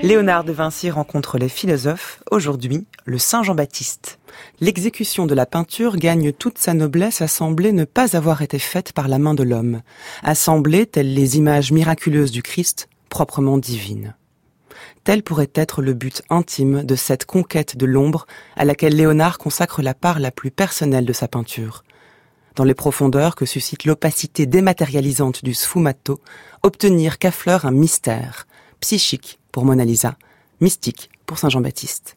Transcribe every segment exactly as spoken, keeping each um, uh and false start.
Léonard de Vinci rencontre les philosophes, aujourd'hui le Saint Jean-Baptiste. L'exécution de la peinture gagne toute sa noblesse à sembler ne pas avoir été faite par la main de l'homme, à sembler, telles les images miraculeuses du Christ, proprement divines. Tel pourrait être le but intime de cette conquête de l'ombre à laquelle Léonard consacre la part la plus personnelle de sa peinture. Dans les profondeurs que suscite l'opacité dématérialisante du sfumato, obtenir qu'affleure un mystère, psychique pour Mona Lisa, mystique pour Saint Jean-Baptiste.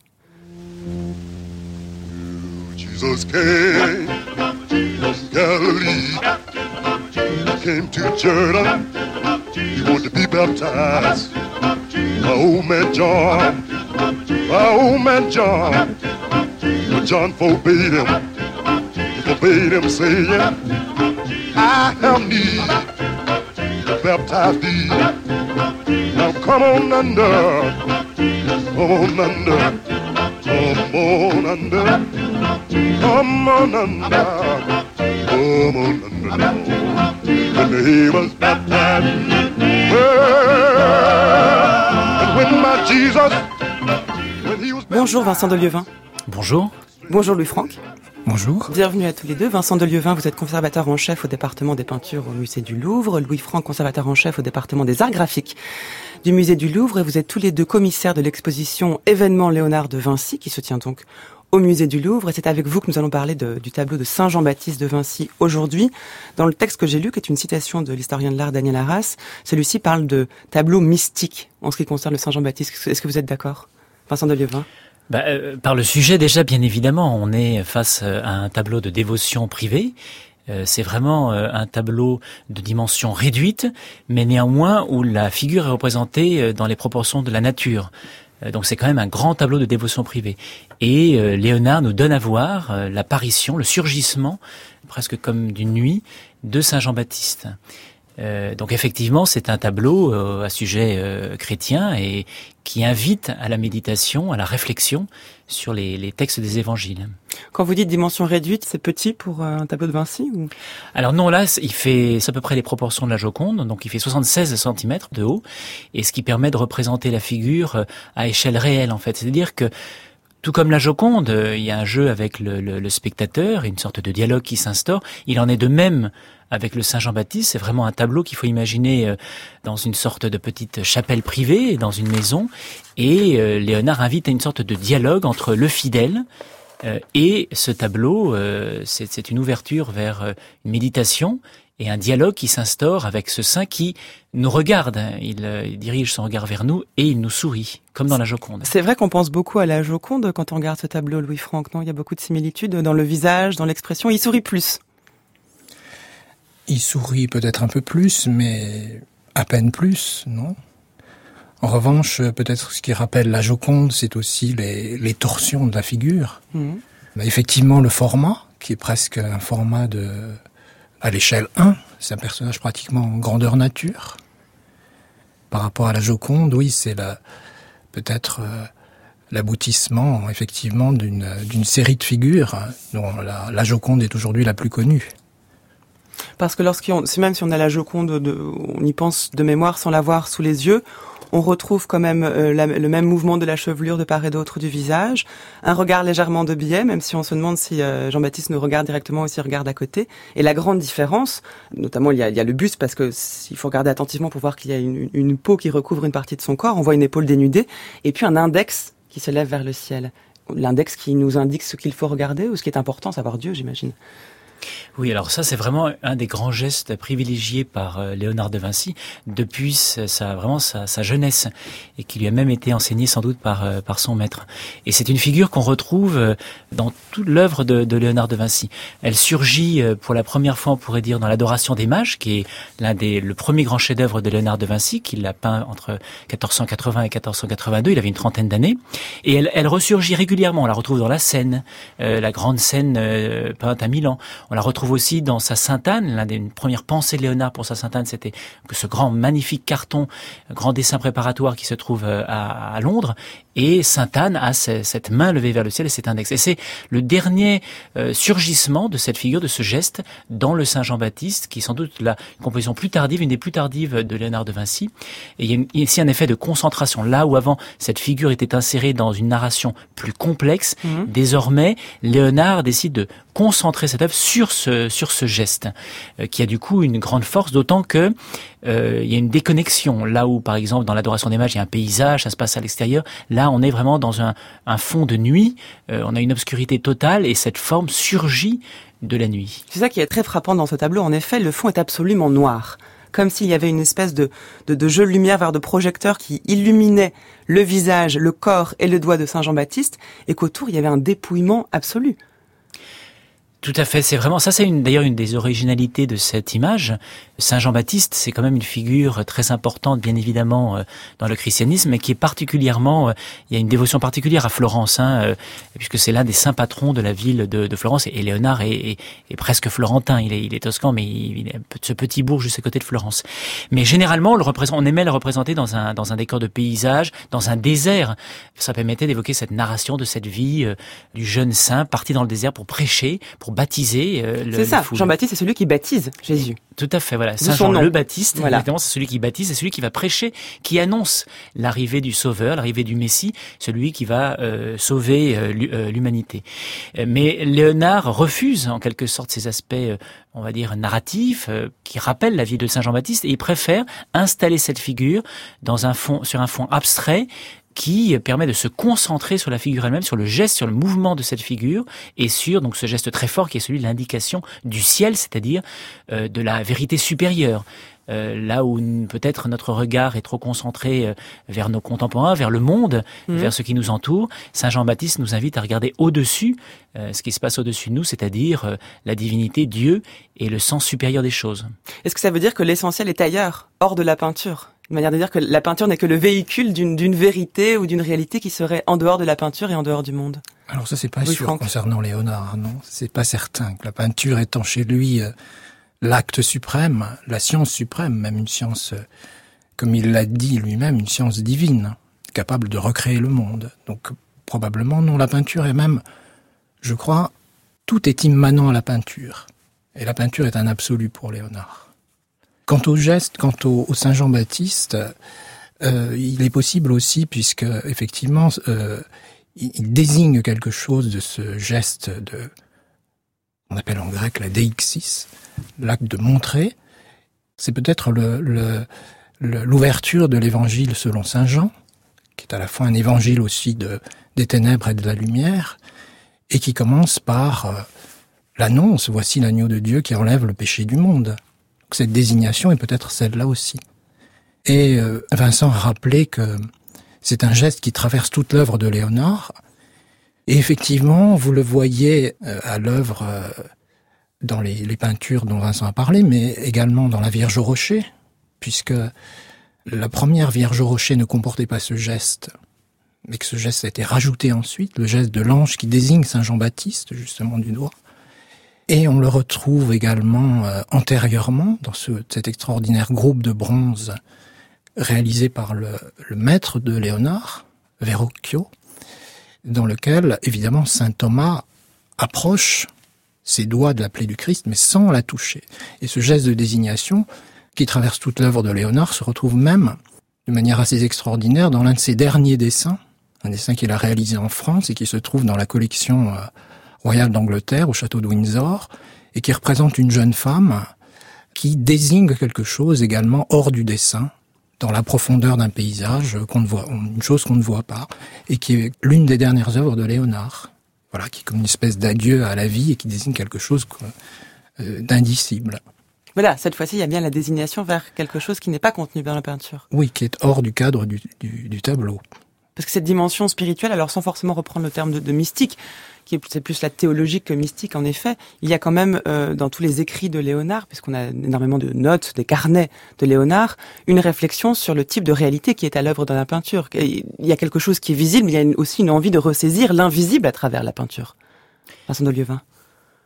Jesus came from Galilee, came to Jordan, he wanted to be baptized. My old man John, my old man John, but John forbade him, he forbade him saying, I have need to baptize thee. Now come on under, come on under, come on under, come on under, come on under. When he was baptized, and when my Jesus, when he was baptized. Bonjour Vincent de Lieuvin. Bonjour. Bonjour Louis-Franck. Bonjour. Bienvenue à tous les deux. Vincent de Lieuvin, vous êtes conservateur en chef au département des peintures au musée du Louvre. Louis-Franck, conservateur en chef au département des arts graphiques du musée du Louvre. Et vous êtes tous les deux commissaires de l'exposition Événement Léonard de Vinci, qui se tient donc au musée du Louvre. Et c'est avec vous que nous allons parler de, du tableau de Saint Jean-Baptiste de Vinci aujourd'hui. Dans le texte que j'ai lu, qui est une citation de l'historien de l'art Daniel Arras, celui-ci parle de tableau mystique en ce qui concerne le Saint Jean-Baptiste. Est-ce que vous êtes d'accord, Vincent de Lieuvin? Bah, euh, par le sujet déjà, bien évidemment, on est face à un tableau de dévotion privée. Euh, c'est vraiment euh, un tableau de dimension réduite, mais néanmoins où la figure est représentée dans les proportions de la nature. Euh, donc c'est quand même un grand tableau de dévotion privée. Et euh, Léonard nous donne à voir euh, l'apparition, le surgissement, presque comme d'une nuit, de Saint Jean-Baptiste. Euh, donc effectivement, c'est un tableau euh, à sujet euh, chrétien et qui invite à la méditation, à la réflexion sur les, les textes des évangiles. Quand vous dites dimension réduite, c'est petit pour euh, un tableau de Vinci ou... Alors non, là, il fait c'est à peu près les proportions de la Joconde, donc il fait soixante-seize centimètres de haut, et ce qui permet de représenter la figure euh, à échelle réelle, en fait. C'est-à-dire que tout comme la Joconde, il y a un jeu avec le, le, le spectateur, une sorte de dialogue qui s'instaure. Il en est de même avec le Saint Jean-Baptiste. C'est vraiment un tableau qu'il faut imaginer dans une sorte de petite chapelle privée, dans une maison. Et euh, Léonard invite à une sorte de dialogue entre le fidèle euh, et ce tableau. Euh, c'est, c'est une ouverture vers euh, une méditation et un dialogue qui s'instaure avec ce saint qui nous regarde. Il, euh, il dirige son regard vers nous et il nous sourit, comme dans la Joconde. C'est vrai qu'on pense beaucoup à la Joconde quand on regarde ce tableau, Louis-Franck, non? Il y a beaucoup de similitudes dans le visage, dans l'expression. Il sourit plus. Il sourit peut-être un peu plus, mais à peine plus, non? En revanche, peut-être ce qui rappelle la Joconde, c'est aussi les, les torsions de la figure. Mmh. Mais effectivement, le format, qui est presque un format de... à l'échelle un, c'est un personnage pratiquement en grandeur nature. Par rapport à la Joconde, oui, c'est la, peut-être euh, l'aboutissement, effectivement, d'une, d'une série de figures dont la, la Joconde est aujourd'hui la plus connue. Parce que lorsqu'on, c'est même si on a la Joconde, de, on y pense de mémoire sans la voir sous les yeux, on retrouve quand même euh, la, le même mouvement de la chevelure de part et d'autre du visage, un regard légèrement de biais, même si on se demande si euh, Jean-Baptiste nous regarde directement ou s'il regarde à côté. Et la grande différence, notamment il y a, il y a le buste, parce que il faut regarder attentivement pour voir qu'il y a une, une peau qui recouvre une partie de son corps, on voit une épaule dénudée, et puis un index qui se lève vers le ciel. L'index qui nous indique ce qu'il faut regarder ou ce qui est important, savoir Dieu, j'imagine. Oui, alors ça, c'est vraiment un des grands gestes privilégiés par euh, Léonard de Vinci depuis sa, vraiment sa, sa jeunesse et qui lui a même été enseigné sans doute par, euh, par son maître. Et c'est une figure qu'on retrouve euh, dans toute l'œuvre de, de Léonard de Vinci. Elle surgit euh, pour la première fois, on pourrait dire, dans l'Adoration des mages, qui est l'un des, le premier grand chef-d'œuvre de Léonard de Vinci, qu'il a peint entre quatorze cent quatre-vingts et quatorze cent quatre-vingt-deux. Il avait une trentaine d'années. Et elle, elle ressurgit régulièrement. On la retrouve dans la Seine, euh, la grande Seine euh, peinte à Milan. On la retrouve aussi dans sa Sainte-Anne. L'une des premières pensées de Léonard pour sa Sainte-Anne, c'était que ce grand, magnifique carton, grand dessin préparatoire qui se trouve à, à Londres. Et Sainte-Anne a cette main levée vers le ciel et cet index. Et c'est le dernier euh, surgissement de cette figure, de ce geste, dans le Saint Jean-Baptiste, qui est sans doute la composition plus tardive, une des plus tardives de Léonard de Vinci. Et il y a ici un effet de concentration. Là où avant, cette figure était insérée dans une narration plus complexe, mmh. désormais, Léonard décide de concentrer cette œuvre sur ce, sur ce geste, euh, qui a du coup une grande force, d'autant que euh, il y a une déconnexion. Là où, par exemple, dans l'Adoration des Mages, il y a un paysage, ça se passe à l'extérieur. Là, on est vraiment dans un, un fond de nuit. Euh, on a une obscurité totale et cette forme surgit de la nuit. C'est ça qui est très frappant dans ce tableau. En effet, le fond est absolument noir. Comme s'il y avait une espèce de, de, de jeu de lumière vers de projecteurs qui illuminait le visage, le corps et le doigt de Saint Jean-Baptiste, et qu'autour, il y avait un dépouillement absolu. Tout à fait, c'est vraiment ça. C'est une, d'ailleurs une des originalités de cette image. Saint Jean-Baptiste, c'est quand même une figure très importante, bien évidemment, euh, dans le christianisme, mais qui est particulièrement, euh, il y a une dévotion particulière à Florence, hein, euh, puisque c'est l'un des saints patrons de la ville de, de Florence. Et Léonard est, est, est presque florentin. Il est, il est toscan, mais il, il est ce petit bourg juste à côté de Florence. Mais généralement, on le représente, on aimait le représenter dans un, dans un décor de paysage, dans un désert. Ça permettait d'évoquer cette narration de cette vie euh, du jeune saint parti dans le désert pour prêcher, pour baptiser euh, le, c'est ça, Jean-Baptiste c'est celui qui baptise Jésus. Tout à fait, voilà. Saint Jean le Baptiste, voilà. Évidemment, c'est celui qui baptise, c'est celui qui va prêcher, qui annonce l'arrivée du Sauveur, l'arrivée du Messie, celui qui va euh, sauver euh, l'humanité. Mais Léonard refuse en quelque sorte ces aspects, euh, on va dire, narratifs, euh, qui rappellent la vie de Saint Jean-Baptiste, et il préfère installer cette figure dans un fond, sur un fond abstrait, qui permet de se concentrer sur la figure elle-même, sur le geste, sur le mouvement de cette figure, et sur donc ce geste très fort qui est celui de l'indication du ciel, c'est-à-dire euh, de la vérité supérieure. Euh, là où peut-être notre regard est trop concentré euh, vers nos contemporains, vers le monde, mmh. vers ce qui nous entoure, Saint Jean-Baptiste nous invite à regarder au-dessus euh, ce qui se passe au-dessus de nous, c'est-à-dire euh, la divinité, Dieu et le sens supérieur des choses. Est-ce que ça veut dire que l'essentiel est ailleurs, hors de la peinture ? Une manière de dire que la peinture n'est que le véhicule d'une, d'une vérité ou d'une réalité qui serait en dehors de la peinture et en dehors du monde. Alors ça, c'est pas oui, sûr Franck. Concernant Léonard, non. C'est pas certain que la peinture étant chez lui euh, l'acte suprême, la science suprême, même une science, euh, comme il l'a dit lui-même, une science divine, capable de recréer le monde. Donc probablement non, la peinture est même, je crois, tout est immanent à la peinture. Et la peinture est un absolu pour Léonard. Quant au geste, quant au, au Saint Jean-Baptiste, euh, il est possible aussi, puisque effectivement, euh, il, il désigne quelque chose de ce geste de, on appelle en grec la deixis, l'acte de montrer. C'est peut-être le, le, le, l'ouverture de l'évangile selon Saint Jean, qui est à la fois un évangile aussi de, des ténèbres et de la lumière, et qui commence par euh, l'annonce, voici l'agneau de Dieu qui enlève le péché du monde. Cette désignation est peut-être celle-là aussi. Et euh, Vincent a rappelé que c'est un geste qui traverse toute l'œuvre de Léonard. Et effectivement, vous le voyez euh, à l'œuvre euh, dans les, les peintures dont Vincent a parlé, mais également dans la Vierge au rocher, puisque la première Vierge au rocher ne comportait pas ce geste, mais que ce geste a été rajouté ensuite, le geste de l'ange qui désigne Saint Jean-Baptiste, justement du doigt. Et on le retrouve également euh, antérieurement dans ce, cet extraordinaire groupe de bronze réalisé par le, le maître de Léonard, Verrocchio, dans lequel, évidemment, saint Thomas approche ses doigts de la plaie du Christ, mais sans la toucher. Et ce geste de désignation, qui traverse toute l'œuvre de Léonard, se retrouve même, de manière assez extraordinaire, dans l'un de ses derniers dessins, un dessin qu'il a réalisé en France et qui se trouve dans la collection euh, royale d'Angleterre, au château de Windsor, et qui représente une jeune femme qui désigne quelque chose également hors du dessin, dans la profondeur d'un paysage qu'on ne voit, une chose qu'on ne voit pas, et qui est l'une des dernières œuvres de Léonard. Voilà, qui est comme une espèce d'adieu à la vie et qui désigne quelque chose euh, d'indicible. Voilà, cette fois-ci, il y a bien la désignation vers quelque chose qui n'est pas contenu dans la peinture. Oui, qui est hors du cadre du, du, du tableau. Parce que cette dimension spirituelle, alors sans forcément reprendre le terme de, de mystique, qui est c'est plus la théologique que mystique en effet, il y a quand même euh, dans tous les écrits de Léonard, puisqu'on a énormément de notes, des carnets de Léonard, une réflexion sur le type de réalité qui est à l'œuvre dans la peinture. Il y a quelque chose qui est visible, mais il y a aussi une envie de ressaisir l'invisible à travers la peinture. Vincent de Lieuvin.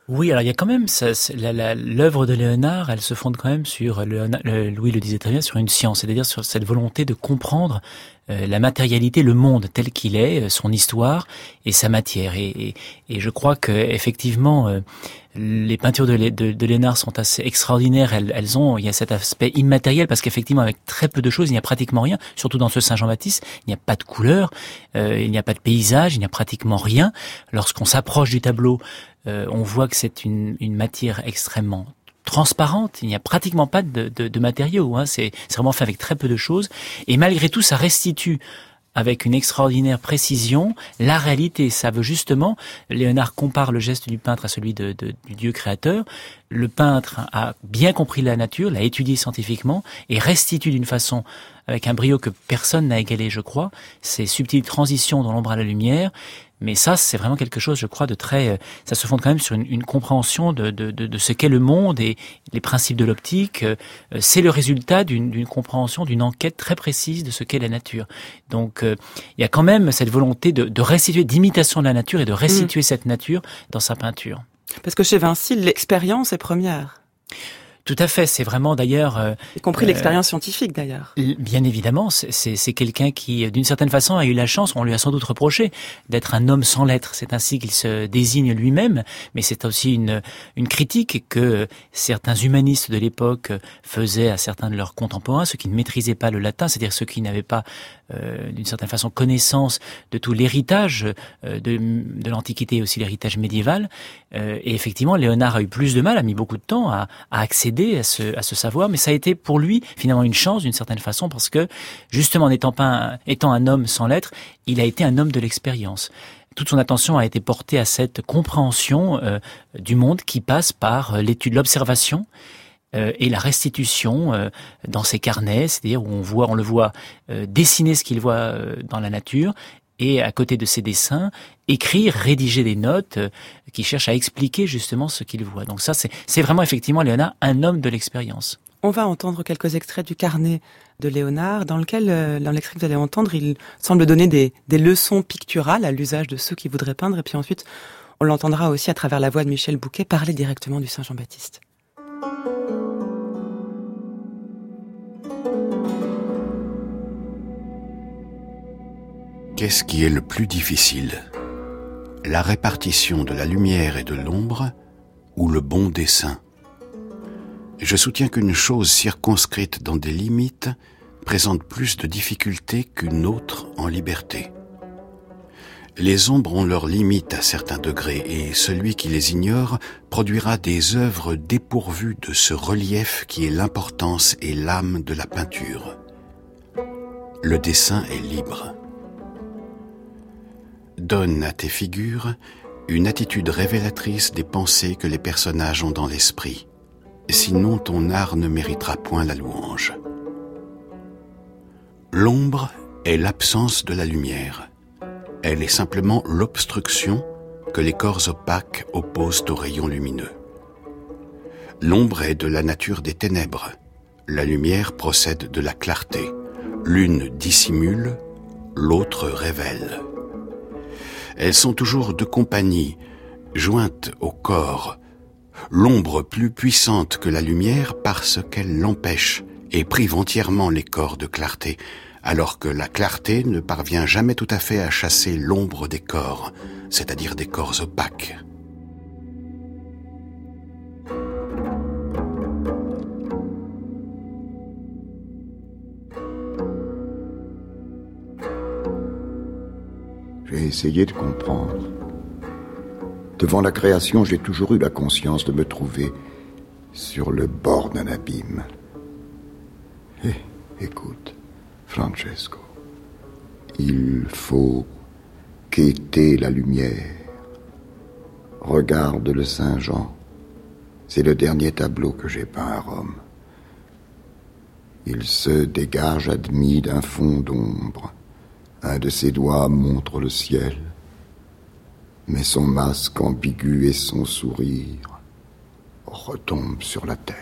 Oui, alors il y a quand même ça, la, la, l'œuvre de Léonard, elle se fonde quand même sur, Léonard, le, Louis le disait très bien, sur une science, c'est-à-dire sur cette volonté de comprendre euh, la matérialité, le monde tel qu'il est, son histoire et sa matière. Et, et, et je crois que effectivement, euh, les peintures de, de, de Léonard sont assez extraordinaires. Elles, elles ont, il y a cet aspect immatériel parce qu'effectivement, avec très peu de choses, il n'y a pratiquement rien. Surtout dans ce Saint Jean-Baptiste, il n'y a pas de couleurs, euh, il n'y a pas de paysage, il n'y a pratiquement rien. Lorsqu'on s'approche du tableau, euh, on voit que c'est une, une matière extrêmement transparente. Il n'y a pratiquement pas de, de, de matériaux. Hein. C'est, c'est vraiment fait avec très peu de choses. Et malgré tout, ça restitue avec une extraordinaire précision la réalité. Ça veut justement, Léonard compare le geste du peintre à celui de, de, du Dieu créateur. Le peintre a bien compris la nature, l'a étudiée scientifiquement et restitue d'une façon, avec un brio que personne n'a égalé, je crois, ces subtiles transitions dans l'ombre à la lumière. Mais ça, c'est vraiment quelque chose, je crois, de très... Ça se fonde quand même sur une, une compréhension de, de, de, de ce qu'est le monde et les principes de l'optique. C'est le résultat d'une, d'une compréhension, d'une enquête très précise de ce qu'est la nature. Donc, euh, il y a quand même cette volonté de, de restituer, d'imitation de la nature et de restituer mmh. cette nature dans sa peinture. Parce que chez Vinci, l'expérience est première. Tout à fait, c'est vraiment d'ailleurs... Euh, y compris euh, l'expérience scientifique d'ailleurs. Bien évidemment, c'est, c'est, c'est quelqu'un qui, d'une certaine façon, a eu la chance, on lui a sans doute reproché, d'être un homme sans lettres. C'est ainsi qu'il se désigne lui-même, mais c'est aussi une, une critique que certains humanistes de l'époque faisaient à certains de leurs contemporains, ceux qui ne maîtrisaient pas le latin, c'est-à-dire ceux qui n'avaient pas, euh, d'une certaine façon, connaissance de tout l'héritage euh, de, de l'Antiquité et aussi l'héritage médiéval. Euh, et effectivement, Léonard a eu plus de mal, a mis beaucoup de temps à, à accéder à ce, à ce savoir, mais ça a été pour lui finalement une chance d'une certaine façon parce que justement en étant, pas un, étant un homme sans lettres, il a été un homme de l'expérience. Toute son attention a été portée à cette compréhension euh, du monde qui passe par l'étude, l'observation euh, et la restitution euh, dans ses carnets, c'est-à-dire où on voit, on le voit euh, dessiner ce qu'il voit euh, dans la nature. Et à côté de ses dessins, écrire, rédiger des notes euh, qui cherchent à expliquer justement ce qu'il voit. Donc ça, c'est, c'est vraiment effectivement, Léonard, un homme de l'expérience. On va entendre quelques extraits du carnet de Léonard, dans lequel, euh, dans l'extrait que vous allez entendre, il semble donner des, des leçons picturales à l'usage de ceux qui voudraient peindre. Et puis ensuite, on l'entendra aussi à travers la voix de Michel Bouquet parler directement du Saint Jean-Baptiste. Qu'est-ce qui est le plus difficile ? La répartition de la lumière et de l'ombre ou le bon dessin ? Je soutiens qu'une chose circonscrite dans des limites présente plus de difficultés qu'une autre en liberté. Les ombres ont leurs limites à certains degrés et celui qui les ignore produira des œuvres dépourvues de ce relief qui est l'importance et l'âme de la peinture. Le dessin est libre. Donne à tes figures une attitude révélatrice des pensées que les personnages ont dans l'esprit. Sinon, ton art ne méritera point la louange. L'ombre est l'absence de la lumière. Elle est simplement l'obstruction que les corps opaques opposent aux rayons lumineux. L'ombre est de la nature des ténèbres. La lumière procède de la clarté. L'une dissimule, l'autre révèle. Elles sont toujours de compagnie, jointes au corps. L'ombre plus puissante que la lumière parce qu'elle l'empêche et prive entièrement les corps de clarté, alors que la clarté ne parvient jamais tout à fait à chasser l'ombre des corps, c'est-à-dire des corps opaques. J'ai essayé de comprendre. Devant la création, j'ai toujours eu la conscience de me trouver sur le bord d'un abîme. Et écoute, Francesco, il faut quêter la lumière. Regarde le Saint Jean. C'est le dernier tableau que j'ai peint à Rome. Il se dégage admis d'un fond d'ombre. Un de ses doigts montre le ciel, mais son masque ambigu et son sourire retombent sur la terre.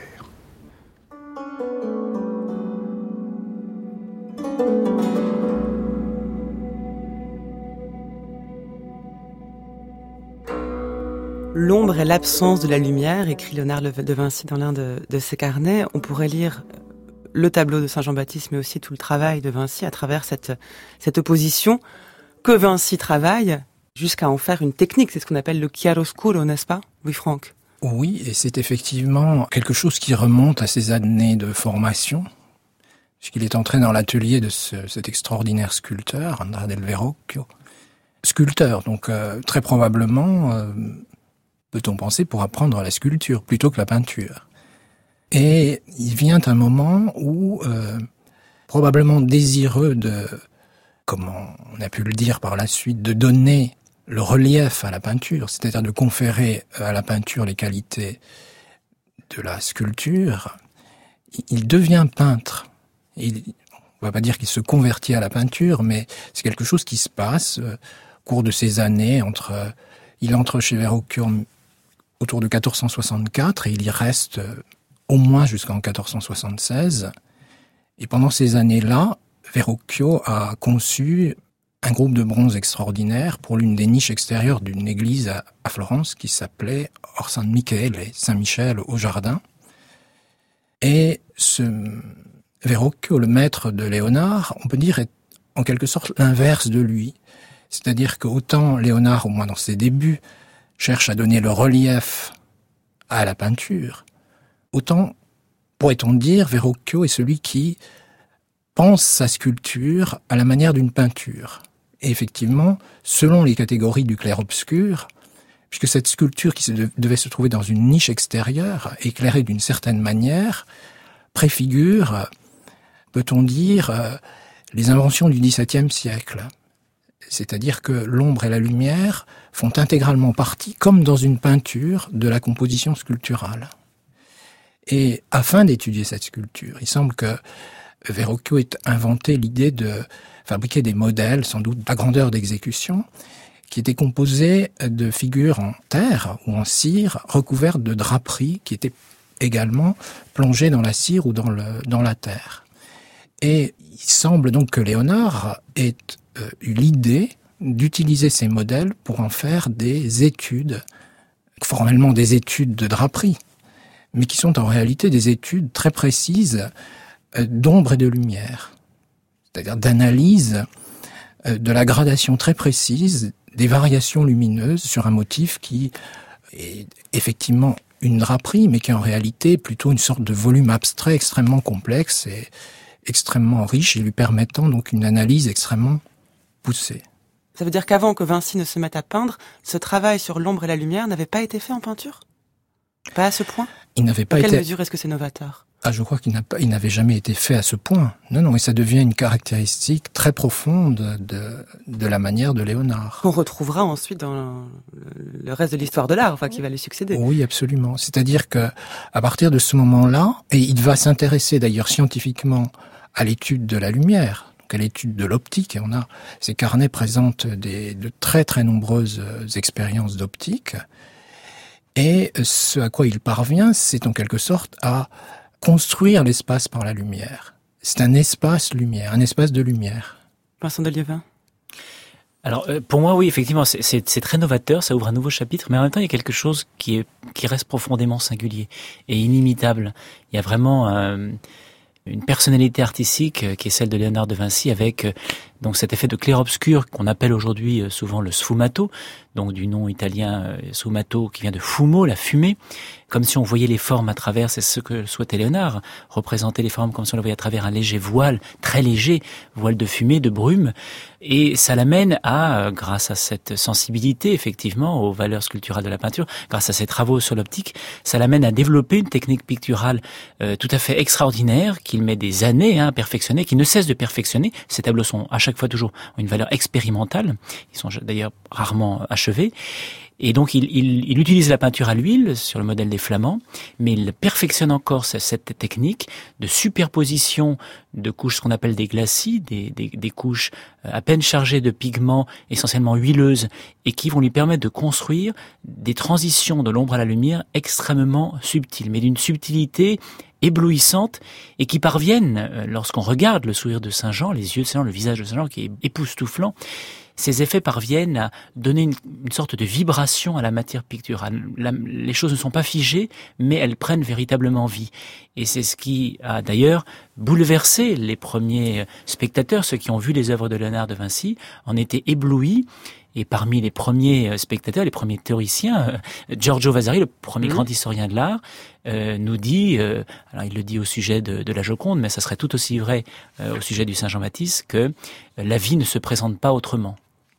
L'ombre est l'absence de la lumière, écrit Léonard de Vinci dans l'un de, de ses carnets. On pourrait lire le tableau de Saint Jean-Baptiste, mais aussi tout le travail de Vinci à travers cette, cette opposition que Vinci travaille jusqu'à en faire une technique. C'est ce qu'on appelle le chiaroscuro, n'est-ce pas, Louis-Franck ? Oui, et c'est effectivement quelque chose qui remonte à ses années de formation, puisqu'il est entré dans l'atelier de ce, cet extraordinaire sculpteur, Andrea del Verrocchio. Sculpteur, donc euh, très probablement, euh, peut-on penser, pour apprendre la sculpture plutôt que la peinture. Et il vient un moment où, euh, probablement désireux de, comment on a pu le dire par la suite, de donner le relief à la peinture, c'est-à-dire de conférer à la peinture les qualités de la sculpture, il devient peintre. Il, on ne va pas dire qu'il se convertit à la peinture, mais c'est quelque chose qui se passe euh, au cours de ces années. Entre, euh, il entre chez Verrocchio autour de quatorze cent soixante-quatre et il y reste euh, au moins jusqu'en quatorze cent soixante-seize. Et pendant ces années-là, Verrocchio a conçu un groupe de bronze extraordinaire pour l'une des niches extérieures d'une église à, à Florence qui s'appelait Or San Michele, Saint-Michel au jardin. Et ce Verrocchio, le maître de Léonard, on peut dire est en quelque sorte l'inverse de lui. C'est-à-dire qu'autant Léonard, au moins dans ses débuts, cherche à donner le relief à la peinture, autant, pourrait-on dire, Verrocchio est celui qui pense sa sculpture à la manière d'une peinture. Et effectivement, selon les catégories du clair-obscur, puisque cette sculpture qui se devait se trouver dans une niche extérieure, éclairée d'une certaine manière, préfigure, peut-on dire, les inventions du dix-septième siècle. C'est-à-dire que l'ombre et la lumière font intégralement partie, comme dans une peinture, de la composition sculpturale. Et afin d'étudier cette sculpture, il semble que Verrocchio ait inventé l'idée de fabriquer des modèles, sans doute à grandeur d'exécution, qui étaient composés de figures en terre ou en cire, recouvertes de draperies qui étaient également plongées dans la cire ou dans, le, dans la terre. Et il semble donc que Léonard ait euh, eu l'idée d'utiliser ces modèles pour en faire des études, formellement des études de draperie, mais qui sont en réalité des études très précises euh, d'ombre et de lumière, c'est-à-dire d'analyse euh, de la gradation très précise des variations lumineuses sur un motif qui est effectivement une draperie, mais qui est en réalité plutôt une sorte de volume abstrait extrêmement complexe et extrêmement riche, et lui permettant donc une analyse extrêmement poussée. Ça veut dire qu'avant que Vinci ne se mette à peindre, ce travail sur l'ombre et la lumière n'avait pas été fait en peinture ? Pas à ce point ? Il n'avait pas été... À quelle été... mesure est-ce que c'est novateur ? Ah, je crois qu'il n'a pas, il n'avait jamais été fait à ce point. Non, non, et ça devient une caractéristique très profonde de, de la manière de Léonard. Qu'on retrouvera ensuite dans le reste de l'histoire de l'art, enfin, qui va lui succéder. Oui, absolument. C'est-à-dire que, à partir de ce moment-là, et il va s'intéresser d'ailleurs scientifiquement à l'étude de la lumière, donc à l'étude de l'optique, et on a, ces carnets présentent des, de très très nombreuses expériences d'optique, et ce à quoi il parvient, c'est en quelque sorte à construire l'espace par la lumière. C'est un espace lumière, un espace de lumière. Vincent de Lieven. Alors, pour moi, oui, effectivement, c'est, c'est, c'est très novateur, ça ouvre un nouveau chapitre, mais en même temps, il y a quelque chose qui, est, qui reste profondément singulier et inimitable. Il y a vraiment euh, une personnalité artistique qui est celle de Léonard de Vinci, avec donc cet effet de clair-obscur qu'on appelle aujourd'hui souvent le sfumato, donc du nom italien sfumato qui vient de fumo, la fumée, comme si on voyait les formes à travers, c'est ce que souhaitait Léonard, représenter les formes comme si on les voyait à travers un léger voile, très léger, voile de fumée, de brume, et ça l'amène à, grâce à cette sensibilité effectivement aux valeurs sculpturales de la peinture, grâce à ses travaux sur l'optique, ça l'amène à développer une technique picturale euh, tout à fait extraordinaire, qu'il met des années hein, à perfectionner, qui ne cesse de perfectionner. Ces tableaux sont à chaque fois toujours une valeur expérimentale, ils sont d'ailleurs rarement achevés. Et donc il, il, il utilise la peinture à l'huile sur le modèle des Flamands, mais il perfectionne encore cette technique de superposition de couches, ce qu'on appelle des glacis, des, des, des couches à peine chargées de pigments essentiellement huileuses et qui vont lui permettre de construire des transitions de l'ombre à la lumière extrêmement subtiles, mais d'une subtilité éblouissante et qui parviennent, lorsqu'on regarde le sourire de Saint Jean, les yeux de Saint Jean, le visage de Saint Jean qui est époustouflant, ces effets parviennent à donner une, une sorte de vibration à la matière picturale. La, les choses ne sont pas figées, mais elles prennent véritablement vie. Et c'est ce qui a d'ailleurs bouleversé les premiers spectateurs, ceux qui ont vu les œuvres de Léonard de Vinci, en étaient éblouis. Et parmi les premiers spectateurs, les premiers théoriciens, Giorgio Vasari, le premier mmh. grand historien de l'art, euh, nous dit, euh, alors il le dit au sujet de, de la Joconde, mais ça serait tout aussi vrai euh, au sujet du Saint Jean-Baptiste, que la vie ne se présente pas autrement.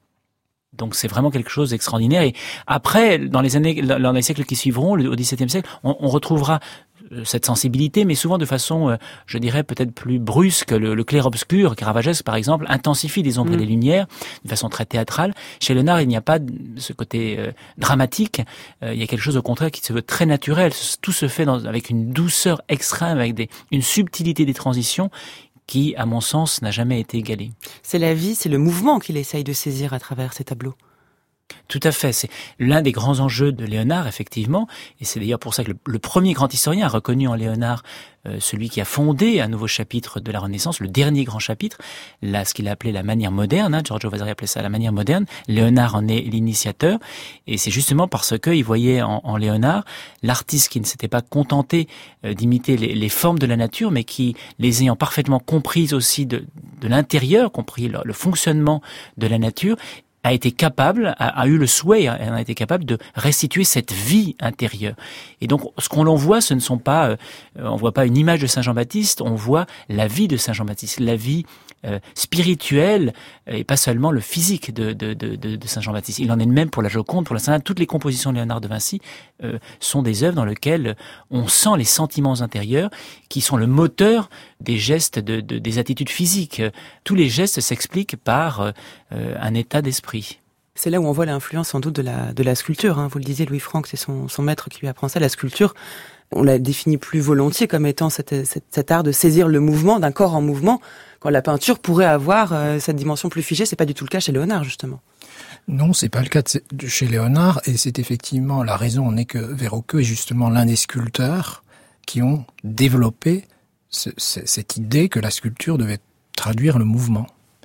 Donc c'est vraiment quelque chose d'extraordinaire. Et après, dans les années, dans les siècles qui suivront, au dix-septième siècle, on, on retrouvera cette sensibilité, mais souvent de façon, euh, je dirais, peut-être plus brusque. Le, le clair-obscur, Caravagesque, par exemple, intensifie les ombres mmh. et les lumières de façon très théâtrale. Chez Léonard, il n'y a pas ce côté euh, dramatique. Euh, il y a quelque chose, au contraire, qui se veut très naturel. Tout se fait dans, avec une douceur extrême, avec des, une subtilité des transitions qui, à mon sens, n'a jamais été égalée. C'est la vie, c'est le mouvement qu'il essaye de saisir à travers ces tableaux. Tout à fait, c'est l'un des grands enjeux de Léonard, effectivement, et c'est d'ailleurs pour ça que le, le premier grand historien a reconnu en Léonard euh, celui qui a fondé un nouveau chapitre de la Renaissance, le dernier grand chapitre, là ce qu'il a appelé la manière moderne, hein, Giorgio Vasari appelait ça la manière moderne, Léonard en est l'initiateur, et c'est justement parce qu'il voyait en, en Léonard l'artiste qui ne s'était pas contenté euh, d'imiter les, les formes de la nature, mais qui, les ayant parfaitement comprises aussi de, de l'intérieur, compris le, le fonctionnement de la nature, a été capable, a, a eu le souhait, a, a été capable de restituer cette vie intérieure. Et donc, ce qu'on l'on voit, ce ne sont pas, euh, on voit pas une image de Saint Jean-Baptiste, on voit la vie de Saint Jean-Baptiste, la vie euh, spirituelle et pas seulement le physique de, de, de, de, de Saint Jean-Baptiste. Il en est de même pour la Joconde, pour la Sainte. Toutes les compositions de Léonard de Vinci euh, sont des œuvres dans lesquelles on sent les sentiments intérieurs qui sont le moteur des gestes, de, de, des attitudes physiques. Tous les gestes s'expliquent par euh, un état d'esprit. C'est là où on voit l'influence sans doute de la, de la sculpture. Hein. Vous le disiez, Louis Franck, c'est son, son maître qui lui apprend ça. La sculpture, on la définit plus volontiers comme étant cette, cette, cet art de saisir le mouvement d'un corps en mouvement, quand la peinture pourrait avoir euh, cette dimension plus figée. C'est pas du tout le cas chez Léonard, justement. Non, c'est pas le cas de, de chez Léonard, et c'est effectivement la raison en est que Verrocchio est justement l'un des sculpteurs qui ont développé ce, ce, cette idée que la sculpture devait traduire le mouvement.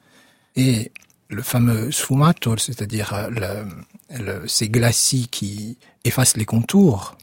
Et le fameux sfumato, c'est-à-dire le, le, ces glacis qui effacent les contours,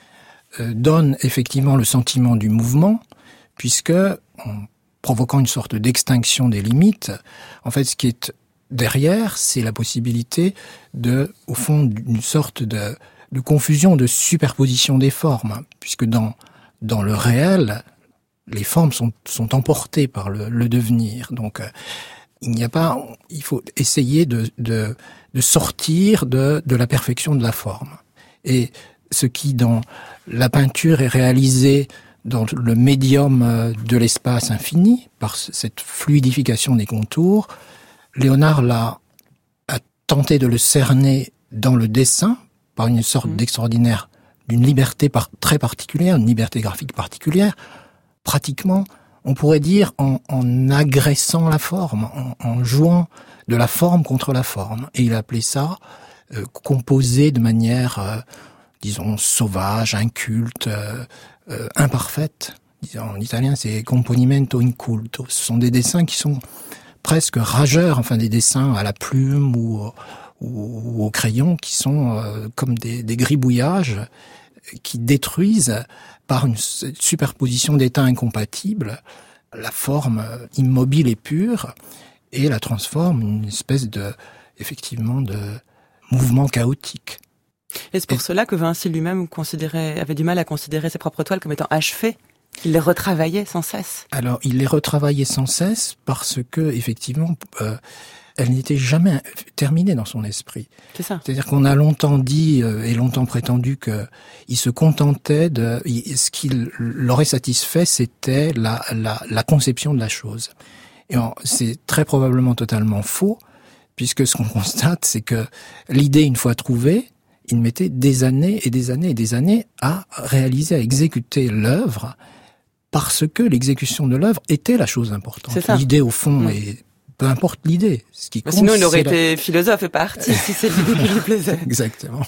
euh, donne effectivement le sentiment du mouvement, puisque, en provoquant une sorte d'extinction des limites, en fait, ce qui est derrière, c'est la possibilité de, au fond, d'une sorte de, de confusion, de superposition des formes, puisque dans, dans le réel, les formes sont, sont emportées par le, le devenir. Donc, euh, il n'y a pas, il faut essayer de, de, de sortir de, de la perfection de la forme. Et ce qui, dans la peinture, est réalisé dans le médium de l'espace infini, par cette fluidification des contours, Léonard l'a, a tenté de le cerner dans le dessin, par une sorte mmh. d'extraordinaire, d'une liberté par, très particulière, une liberté graphique particulière, pratiquement, on pourrait dire, en, en agressant la forme, en, en jouant de la forme contre la forme. Et il appelait ça euh, composer de manière, euh, disons, sauvage, inculte, euh, euh, imparfaite. En italien, c'est componimento inculto. Ce sont des dessins qui sont presque rageurs, enfin des dessins à la plume ou, ou, ou au crayon, qui sont euh, comme des, des gribouillages qui détruisent par une superposition d'états incompatibles la forme immobile et pure et la transforme en une espèce de, effectivement, de mouvement chaotique. Et c'est pour et... cela que Vinci lui-même considérait, avait du mal à considérer ses propres toiles comme étant achevées. Il les retravaillait sans cesse. Alors, il les retravaillait sans cesse parce que, effectivement, euh, elles n'étaient jamais terminées dans son esprit. C'est ça. C'est-à-dire qu'on a longtemps dit euh, et longtemps prétendu que il se contentait de, il, ce qui l'aurait satisfait, c'était la, la, la conception de la chose. Et en, c'est très probablement totalement faux, puisque ce qu'on constate, c'est que l'idée, une fois trouvée, il mettait des années et des années et des années à réaliser, à exécuter l'œuvre, parce que l'exécution de l'œuvre était la chose importante. C'est ça. L'idée, au fond, mmh. est peu importe l'idée. Ce qui compte, sinon, il aurait c'est été la... philosophe et pas artiste si c'est l'idée qui lui plaisait. Exactement.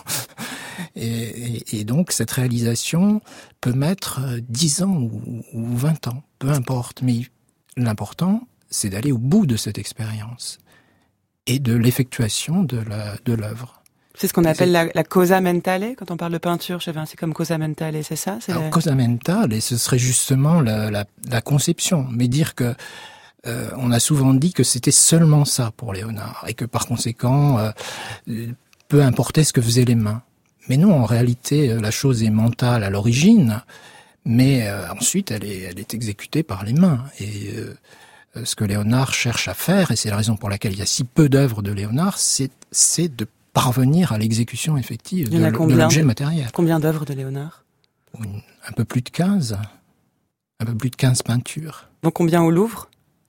Et, et, et donc, cette réalisation peut mettre dix ans ou, ou vingt ans, peu importe. Mais l'important, c'est d'aller au bout de cette expérience. et de l'effectuation de la de l'œuvre. C'est ce qu'on appelle la, la causa mentale, quand on parle de peinture chez Vinci, comme causa mentale, c'est ça? C'est Alors, la... causa mentale, et ce serait justement la, la, la conception. Mais dire que euh, on a souvent dit que c'était seulement ça pour Léonard, et que par conséquent, euh, peu importait ce que faisaient les mains. Mais non, en réalité, la chose est mentale à l'origine, mais euh, ensuite elle est, elle est exécutée par les mains. Et euh, ce que Léonard cherche à faire, et c'est la raison pour laquelle il y a si peu d'œuvres de Léonard, c'est, c'est de parvenir à l'exécution effective de, de l'objet de, matériel. Combien d'œuvres de Léonard? Une, Un peu plus de quinze. Un peu plus de quinze peintures. Donc combien au Louvre?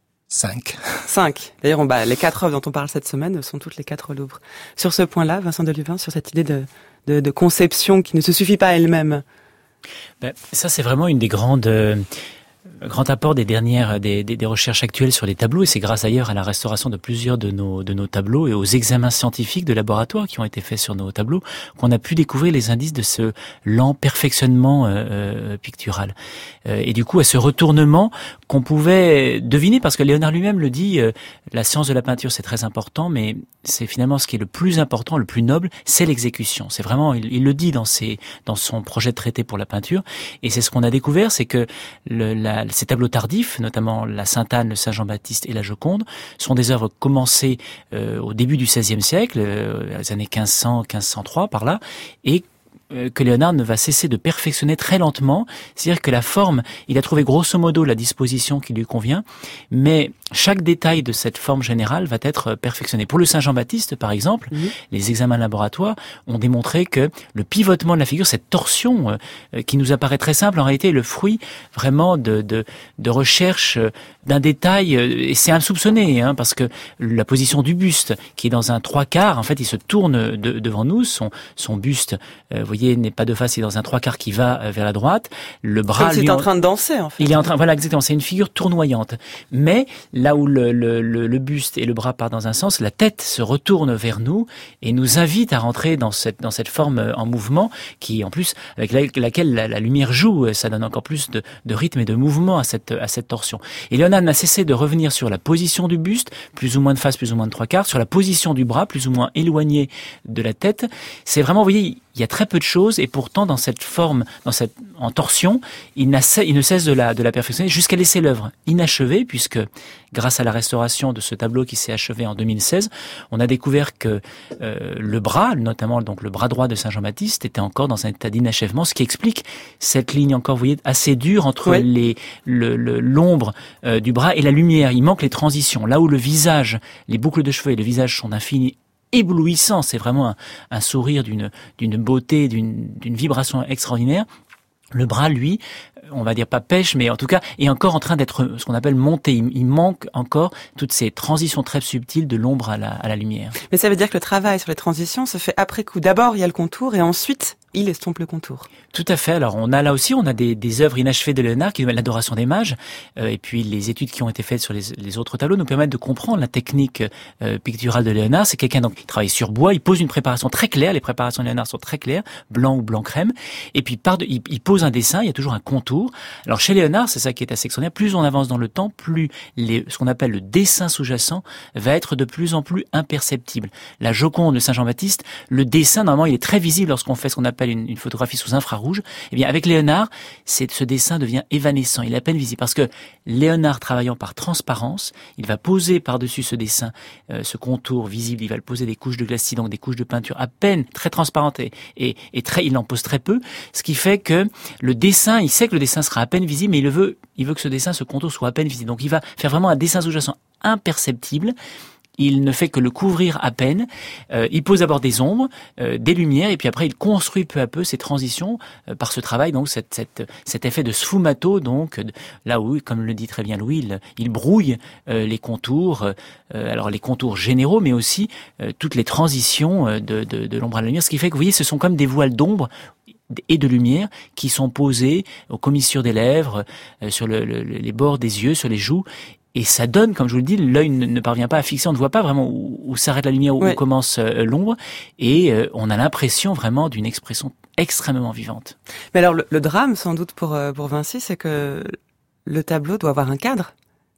Cinq. Cinq. D'ailleurs, on, bah, les quatre œuvres dont on parle cette semaine sont toutes les quatre au Louvre. Sur ce point-là, Vincent Deluvin, sur cette idée de, de, de conception qui ne se suffit pas à elle-même. Ben, ça, c'est vraiment une des grandes... Euh... grand apport des dernières des, des, des recherches actuelles sur les tableaux, et c'est grâce ailleurs à la restauration de plusieurs de nos de nos tableaux et aux examens scientifiques de laboratoire qui ont été faits sur nos tableaux qu'on a pu découvrir les indices de ce lent perfectionnement euh, pictural euh, et du coup à ce retournement qu'on pouvait deviner, parce que Léonard lui-même le dit, euh, la science de la peinture c'est très important, mais c'est finalement ce qui est le plus important, le plus noble, c'est l'exécution. C'est vraiment, il, il le dit dans ses dans son projet de traité pour la peinture, et c'est ce qu'on a découvert, c'est que le, la ces tableaux tardifs, notamment la Sainte-Anne, le Saint-Jean-Baptiste et la Joconde, sont des œuvres commencées euh, au début du seizième siècle, euh, les années quinze cents, quinze cent trois par là, et que Léonard ne va cesser de perfectionner très lentement. C'est-à-dire que la forme, il a trouvé grosso modo la disposition qui lui convient, mais chaque détail de cette forme générale va être perfectionné. Pour le Saint-Jean-Baptiste, par exemple, mmh. les examens laboratoires ont démontré que le pivotement de la figure, cette torsion euh, qui nous apparaît très simple, en réalité est le fruit vraiment de, de, de recherche euh, d'un détail, euh, et c'est insoupçonné, hein, parce que la position du buste, qui est dans un trois quarts, en fait, il se tourne de, devant nous, son, son buste, euh, vous voyez, n'est pas de face, il est dans un trois quarts qui va vers la droite. Le bras, comme s'il est en train de danser, en fait. Il est en train, voilà, exactement. C'est une figure tournoyante. Mais là où le, le, le, le buste et le bras partent dans un sens, la tête se retourne vers nous et nous invite à rentrer dans cette dans cette forme en mouvement qui, en plus, avec la, laquelle la, la lumière joue, ça donne encore plus de, de rythme et de mouvement à cette à cette torsion. Et Léonard n'a cessé de revenir sur la position du buste, plus ou moins de face, plus ou moins de trois quarts, sur la position du bras, plus ou moins éloigné de la tête. C'est vraiment, vous voyez, il y a très peu de choses, et pourtant dans cette forme, dans cette en torsion, il, n'a, il ne cesse de la de la perfectionner jusqu'à laisser l'œuvre inachevée, puisque grâce à la restauration de ce tableau qui s'est achevé en deux mille seize, on a découvert que euh, le bras, notamment donc le bras droit de Saint-Jean-Baptiste, était encore dans un état d'inachèvement, ce qui explique cette ligne encore, vous voyez, assez dure entre oui. les le, le, l'ombre euh, du bras et la lumière. Il manque les transitions. Là où le visage, les boucles de cheveux et le visage sont d'infini éblouissant, c'est vraiment un, un sourire d'une d'une beauté, d'une d'une vibration extraordinaire. Le bras, lui, on va dire pas pêche, mais en tout cas est encore en train d'être ce qu'on appelle monté. Il, il manque encore toutes ces transitions très subtiles de l'ombre à la, à la lumière. Mais ça veut dire que le travail sur les transitions se fait après coup. D'abord, il y a le contour et ensuite, il estompe le contour. Tout à fait. Alors, on a là aussi, on a des, des œuvres inachevées de Léonard qui nous mettent l'adoration des mages, euh, et puis les études qui ont été faites sur les, les autres tableaux nous permettent de comprendre la technique euh, picturale de Léonard. C'est quelqu'un donc qui travaille sur bois. Il pose une préparation très claire. Les préparations de Léonard sont très claires, blanc ou blanc crème. Et puis par de, il, il pose un dessin. Il y a toujours un contour. Alors chez Léonard, c'est ça qui est assez extraordinaire. Plus on avance dans le temps, plus les, ce qu'on appelle le dessin sous-jacent va être de plus en plus imperceptible. La Joconde de Saint-Jean-Baptiste, le dessin normalement il est très visible lorsqu'on fait ce qu'on appelle une, une photographie sous infrarouge. Eh bien avec Léonard, c'est, ce dessin devient évanescent. Il est à peine visible parce que Léonard, travaillant par transparence, il va poser par-dessus ce dessin, euh, ce contour visible. Il va le poser des couches de glacis, donc des couches de peinture à peine très transparentes et, et, et très, il en pose très peu. Ce qui fait que le dessin, il sait que le dessin sera à peine visible, mais il veut, il veut que ce dessin, ce contour soit à peine visible. Donc il va faire vraiment un dessin sous-jacent imperceptible. Il ne fait que le couvrir à peine. Euh, il pose d'abord des ombres, euh, des lumières, et puis après il construit peu à peu ces transitions euh, par ce travail, donc cette, cette, cet effet de sfumato, donc là où, comme le dit très bien Louis, il, il brouille euh, les contours, euh, alors les contours généraux, mais aussi euh, toutes les transitions euh, de, de, de l'ombre à la lumière, ce qui fait que vous voyez, ce sont comme des voiles d'ombre et de lumière qui sont posées aux commissures des lèvres, euh, sur le, le, les bords des yeux, sur les joues. Et ça donne, comme je vous le dis, l'œil ne, ne parvient pas à fixer, on ne voit pas vraiment où, où s'arrête la lumière, où, ouais. où commence euh, l'ombre, et euh, on a l'impression vraiment d'une expression extrêmement vivante. Mais alors le, le drame, sans doute pour euh, pour Vinci, c'est que le tableau doit avoir un cadre.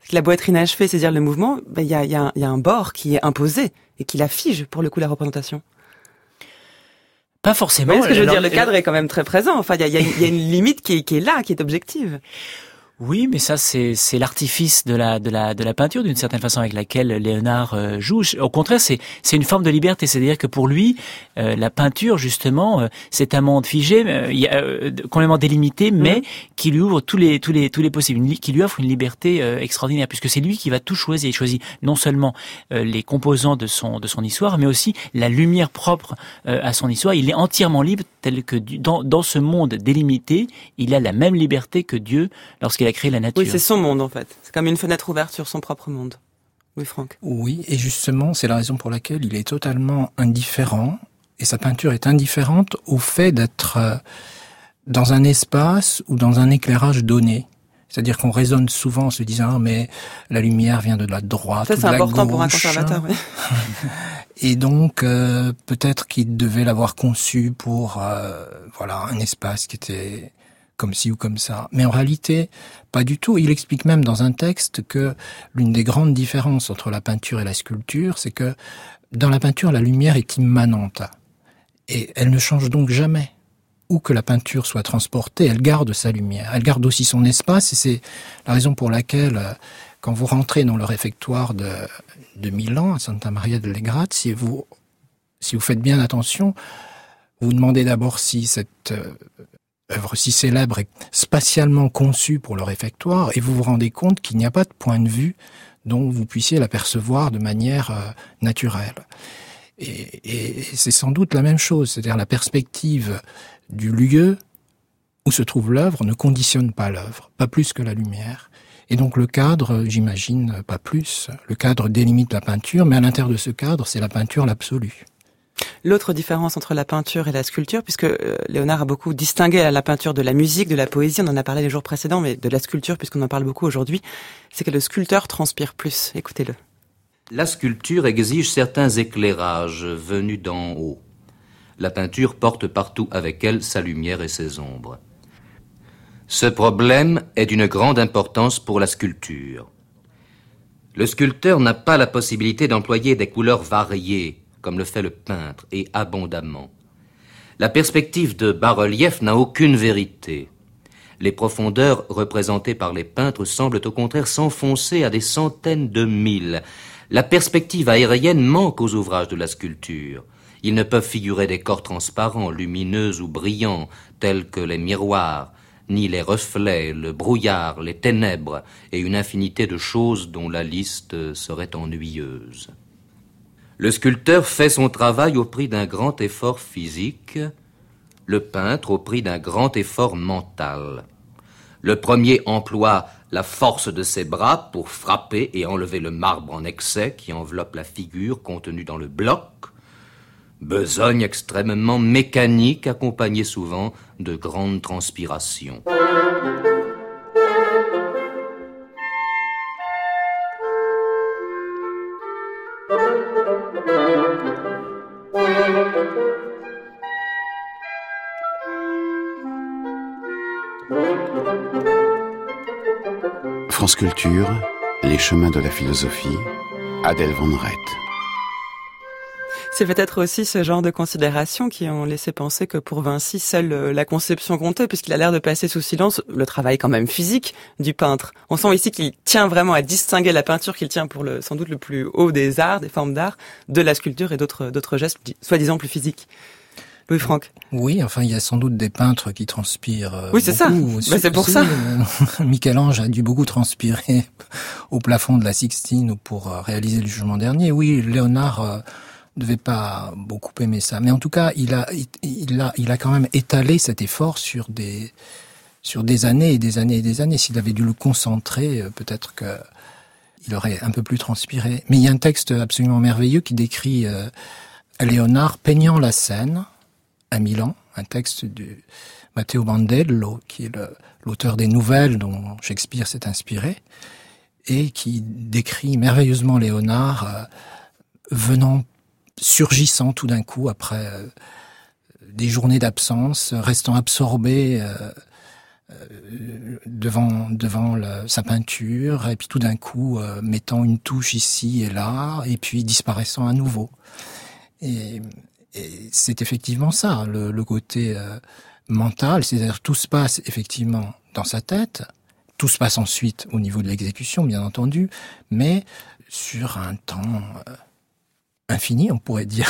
La boîterie inachevée, c'est-à-dire le mouvement, il ben, y, a, y, a, y a un bord qui est imposé et qui la fige, pour le coup, la représentation. Pas forcément. Vous voyez ce que je veux alors, dire, le cadre est quand même très présent. Enfin, il y a, y, a, y a une limite qui est, qui est là, qui est objective. Oui, mais ça c'est c'est l'artifice de la de la de la peinture d'une certaine façon avec laquelle Léonard euh, joue. Au contraire, c'est c'est une forme de liberté, c'est-à-dire que pour lui, euh, la peinture justement, euh, c'est un monde figé, euh, y a, euh, complètement délimité, mais mmh. qui lui ouvre tous les tous les tous les possibles, une, qui lui offre une liberté euh, extraordinaire, puisque c'est lui qui va tout choisir. Il choisit non seulement euh, les composants de son de son histoire, mais aussi la lumière propre euh, à son histoire. Il est entièrement libre, tel que dans dans ce monde délimité, il a la même liberté que Dieu lorsqu'il a créé la nature. Oui, c'est son monde en fait. C'est comme une fenêtre ouverte sur son propre monde. Oui, Franck. Oui, et justement, c'est la raison pour laquelle il est totalement indifférent, et sa peinture est indifférente au fait d'être dans un espace ou dans un éclairage donné. C'est-à-dire qu'on raisonne souvent en se disant ah, mais la lumière vient de la droite, ça, ou de la gauche. Ça, c'est important pour un conservateur, oui. Et donc, euh, peut-être qu'il devait l'avoir conçu pour euh, voilà un espace qui était comme ci ou comme ça. Mais en réalité, pas du tout. Il explique même dans un texte que l'une des grandes différences entre la peinture et la sculpture, c'est que dans la peinture, la lumière est immanente. Et elle ne change donc jamais. Où que la peinture soit transportée, elle garde sa lumière. Elle garde aussi son espace, et c'est la raison pour laquelle, quand vous rentrez dans le réfectoire de, de Milan, à Santa Maria delle Grazie, si vous, si vous faites bien attention, vous vous demandez d'abord si cette œuvre si célèbre est spatialement conçue pour le réfectoire, et vous vous rendez compte qu'il n'y a pas de point de vue dont vous puissiez l'apercevoir de manière euh, naturelle. Et, et c'est sans doute la même chose, c'est-à-dire la perspective du lieu où se trouve l'œuvre ne conditionne pas l'œuvre, pas plus que la lumière. Et donc le cadre, j'imagine, pas plus. Le cadre délimite la peinture, mais à l'intérieur de ce cadre, c'est la peinture l'absolue. L'autre différence entre la peinture et la sculpture, puisque euh, Léonard a beaucoup distingué la peinture de la musique, de la poésie, on en a parlé les jours précédents, mais de la sculpture, puisqu'on en parle beaucoup aujourd'hui, c'est que le sculpteur transpire plus. Écoutez-le. La sculpture exige certains éclairages venus d'en haut. La peinture porte partout avec elle sa lumière et ses ombres. Ce problème est d'une grande importance pour la sculpture. Le sculpteur n'a pas la possibilité d'employer des couleurs variées, comme le fait le peintre, et abondamment. La perspective de bas-relief n'a aucune vérité. Les profondeurs représentées par les peintres semblent au contraire s'enfoncer à des centaines de milles. La perspective aérienne manque aux ouvrages de la sculpture. Ils ne peuvent figurer des corps transparents, lumineux ou brillants, tels que les miroirs, ni les reflets, le brouillard, les ténèbres, et une infinité de choses dont la liste serait ennuyeuse. Le sculpteur fait son travail au prix d'un grand effort physique, le peintre au prix d'un grand effort mental. Le premier emploie la force de ses bras pour frapper et enlever le marbre en excès qui enveloppe la figure contenue dans le bloc, besogne extrêmement mécanique accompagnée souvent de grandes transpirations. France Culture, les chemins de la philosophie, Adèle Van Rett. C'est peut-être aussi ce genre de considérations qui ont laissé penser que pour Vinci, seule la conception comptait, puisqu'il a l'air de passer sous silence le travail quand même physique du peintre. On sent ici qu'il tient vraiment à distinguer la peinture, qu'il tient pour le, sans doute le plus haut des arts, des formes d'art, de la sculpture et d'autres, d'autres gestes, soi-disant plus physiques. Louis Franck. Oui, enfin, il y a sans doute des peintres qui transpirent euh, oui, c'est beaucoup. ça. Bah, c'est pour aussi, ça. Euh, Michel-Ange a dû beaucoup transpirer au plafond de la Sixtine pour euh, réaliser le Jugement dernier. Oui, Léonard euh, devait pas beaucoup aimer ça, mais en tout cas, il a, il, il a, il a quand même étalé cet effort sur des, sur des années et des années et des années. S'il avait dû le concentrer, euh, peut-être que il aurait un peu plus transpiré. Mais il y a un texte absolument merveilleux qui décrit euh, Léonard peignant la Seine à Milan, un texte de Matteo Bandello, qui est le, l'auteur des nouvelles dont Shakespeare s'est inspiré, et qui décrit merveilleusement Léonard euh, venant, surgissant tout d'un coup après euh, des journées d'absence, restant absorbé euh, euh, devant devant le, sa peinture, et puis tout d'un coup euh, mettant une touche ici et là, et puis disparaissant à nouveau. Et, et c'est effectivement ça, le, le côté euh, mental, c'est-à-dire tout se passe effectivement dans sa tête, tout se passe ensuite au niveau de l'exécution, bien entendu, mais sur un temps euh, infini, on pourrait dire.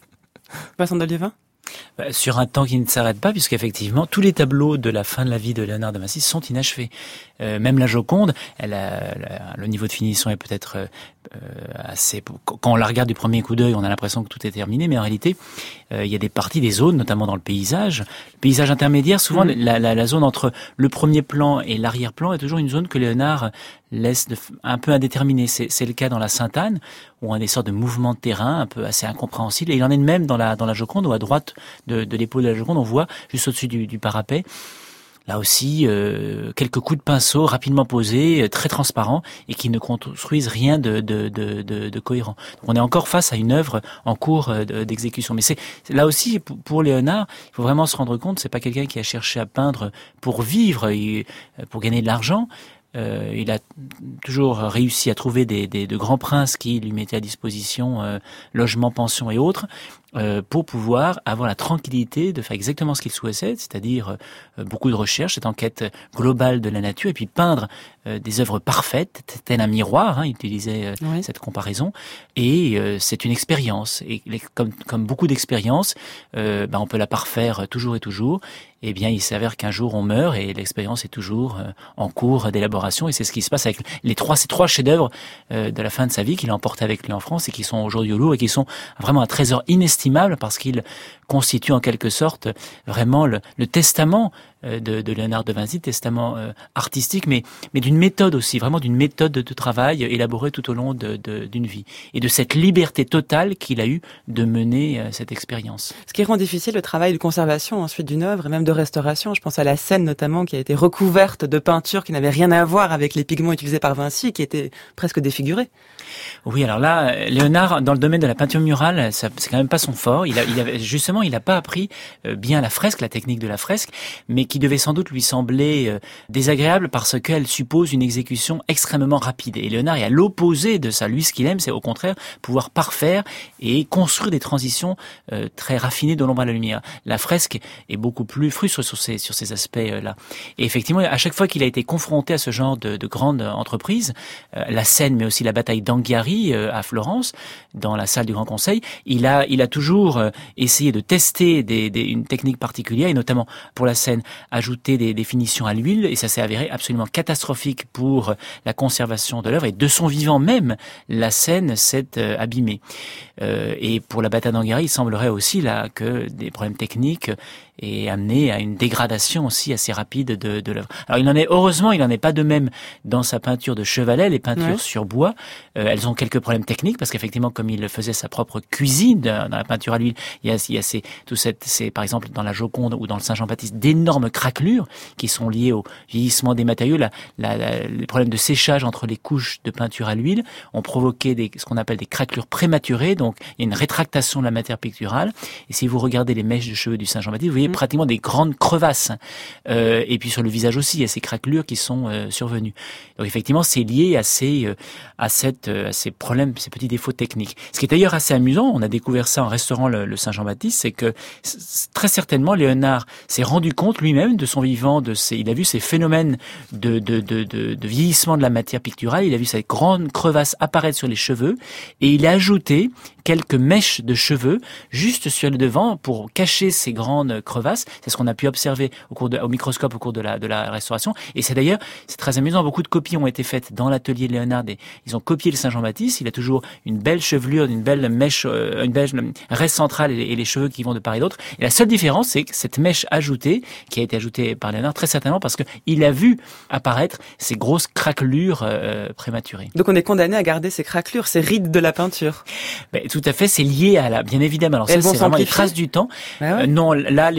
Vincent de Liévin ? Sur un temps qui ne s'arrête pas, puisqu'effectivement, tous les tableaux de la fin de la vie de Léonard de Vinci sont inachevés. Euh, même la Joconde, elle a, elle a, le niveau de finition est peut-être euh, assez... Quand on la regarde du premier coup d'œil, on a l'impression que tout est terminé, mais en réalité, euh, il y a des parties, des zones, notamment dans le paysage. Le paysage intermédiaire, souvent, mmh. la, la, la zone entre le premier plan et l'arrière-plan est toujours une zone que Léonard laisse de, un peu indéterminée. C'est, c'est le cas dans la Sainte-Anne, où on a des sortes de mouvements de terrain un peu assez incompréhensibles. Et il en est de même dans la, dans la Joconde, où à droite de, de l'épaule de la Joconde, on voit, juste au-dessus du, du parapet, là aussi, euh, quelques coups de pinceau rapidement posés, très transparents, et qui ne construisent rien de, de, de, de, de cohérent. Donc on est encore face à une œuvre en cours d'exécution. Mais c'est là aussi, pour Léonard, il faut vraiment se rendre compte, c'est pas quelqu'un qui a cherché à peindre pour vivre, et pour gagner de l'argent. Euh, il a toujours réussi à trouver des, des, de grands princes qui lui mettaient à disposition euh, logement, pension et autres, euh, pour pouvoir avoir la tranquillité de faire exactement ce qu'il souhaitait, c'est-à-dire euh, beaucoup de recherche, cette enquête globale de la nature, et puis peindre euh, des œuvres parfaites, tel un miroir, hein, il utilisait euh, oui. cette comparaison, et euh, c'est une expérience, et les, comme, comme beaucoup d'expériences, euh, ben, on peut la parfaire toujours et toujours. Eh bien, il s'avère qu'un jour on meurt et l'expérience est toujours euh, en cours d'élaboration, et c'est ce qui se passe avec les trois, ces trois chefs-d'œuvre euh, de la fin de sa vie qu'il a emporté avec lui en France et qui sont aujourd'hui au Louvre et qui sont vraiment un trésor inestimable parce qu'ils constituent en quelque sorte vraiment le, le testament de, de Léonard de Vinci, testament euh, artistique, mais, mais d'une méthode aussi, vraiment d'une méthode de, de travail élaborée tout au long de, de, d'une vie et de cette liberté totale qu'il a eue de mener euh, cette expérience. Ce qui rend difficile le travail de conservation ensuite d'une œuvre et même de restauration. Je pense à la Seine notamment qui a été recouverte de peintures qui n'avaient rien à voir avec les pigments utilisés par Vinci et qui étaient presque défigurées. Oui, alors là, Léonard, dans le domaine de la peinture murale, ça, c'est quand même pas son fort. Il a, il avait, justement, il n'a pas appris euh, bien la fresque, la technique de la fresque, mais qui devait sans doute lui sembler euh, désagréable parce qu'elle suppose une exécution extrêmement rapide. Et Léonard est à l'opposé de ça. Lui, ce qu'il aime, c'est au contraire pouvoir parfaire et construire des transitions euh, très raffinées de l'ombre à la lumière. La fresque est beaucoup plus frustre sur ces, sur ces aspects-là. Et effectivement, à chaque fois qu'il a été confronté à ce genre de, de grande entreprise, euh, la Seine, mais aussi la bataille d'Anghiari euh, à Florence, dans la salle du Grand Conseil, il a, il a toujours euh, essayé de tester des, des, une technique particulière, et notamment pour la Seine, ajouter des, des finitions à l'huile, et ça s'est avéré absolument catastrophique pour la conservation de l'œuvre, et de son vivant même, la Seine s'est euh, abîmée. Euh, et pour la bataille d'Anghiari, il semblerait aussi là que des problèmes techniques aient amené à une dégradation aussi assez rapide de, de l'œuvre. Alors il en est, heureusement, il n'en est pas de même dans sa peinture de chevalet, les peintures ouais. sur bois. Euh, elles ont quelques problèmes techniques parce qu'effectivement, comme il faisait sa propre cuisine dans la peinture à l'huile, il y a, il y a ces, tout cette, c'est par exemple dans la Joconde ou dans le Saint-Jean-Baptiste, d'énormes craquelures qui sont liées au vieillissement des matériaux. La, la, la, les problèmes de séchage entre les couches de peinture à l'huile ont provoqué des, ce qu'on appelle des craquelures prématurées. Donc il y a une rétractation de la matière picturale. Et si vous regardez les mèches de cheveux du Saint-Jean-Baptiste, vous voyez mmh. pratiquement des grandes crevasses. Euh, et puis sur le visage aussi, il y a ces craquelures qui sont euh, survenues. Donc effectivement, c'est lié à ces, euh, à cette, euh, à ces problèmes, ces petits défauts techniques. Ce qui est d'ailleurs assez amusant, on a découvert ça en restaurant le, le Saint-Jean-Baptiste, c'est que c- très certainement Léonard s'est rendu compte lui-même de son vivant, de ces, il a vu ces phénomènes de, de, de, de, de vieillissement de la matière picturale, il a vu cette grande crevasse apparaître sur les cheveux, et il a ajouté quelques mèches de cheveux juste sur le devant pour cacher ces grandes crevasses. C'est ce qu'on a pu observer au cours de, au microscope au cours de la, de la restauration. Et c'est d'ailleurs, c'est très amusant, beaucoup de copies ont été faites dans l'atelier de Léonard. Et ils ont copié le Saint-Jean-Baptiste. Il a toujours une belle chevelure, une belle mèche, euh, une belle reste centrale et, et les cheveux qui vont de part et d'autre. Et la seule différence, c'est que cette mèche ajoutée, qui a été ajoutée par Léonard, très certainement parce que il a vu apparaître ces grosses craquelures euh, prématurées. Donc on est condamné à garder ces craquelures, ces rides de la peinture. Ben, tout à fait, c'est lié à la, bien évidemment. Alors elles ça, vont c'est vraiment les traces du temps. Ah ouais. euh, non, là, les,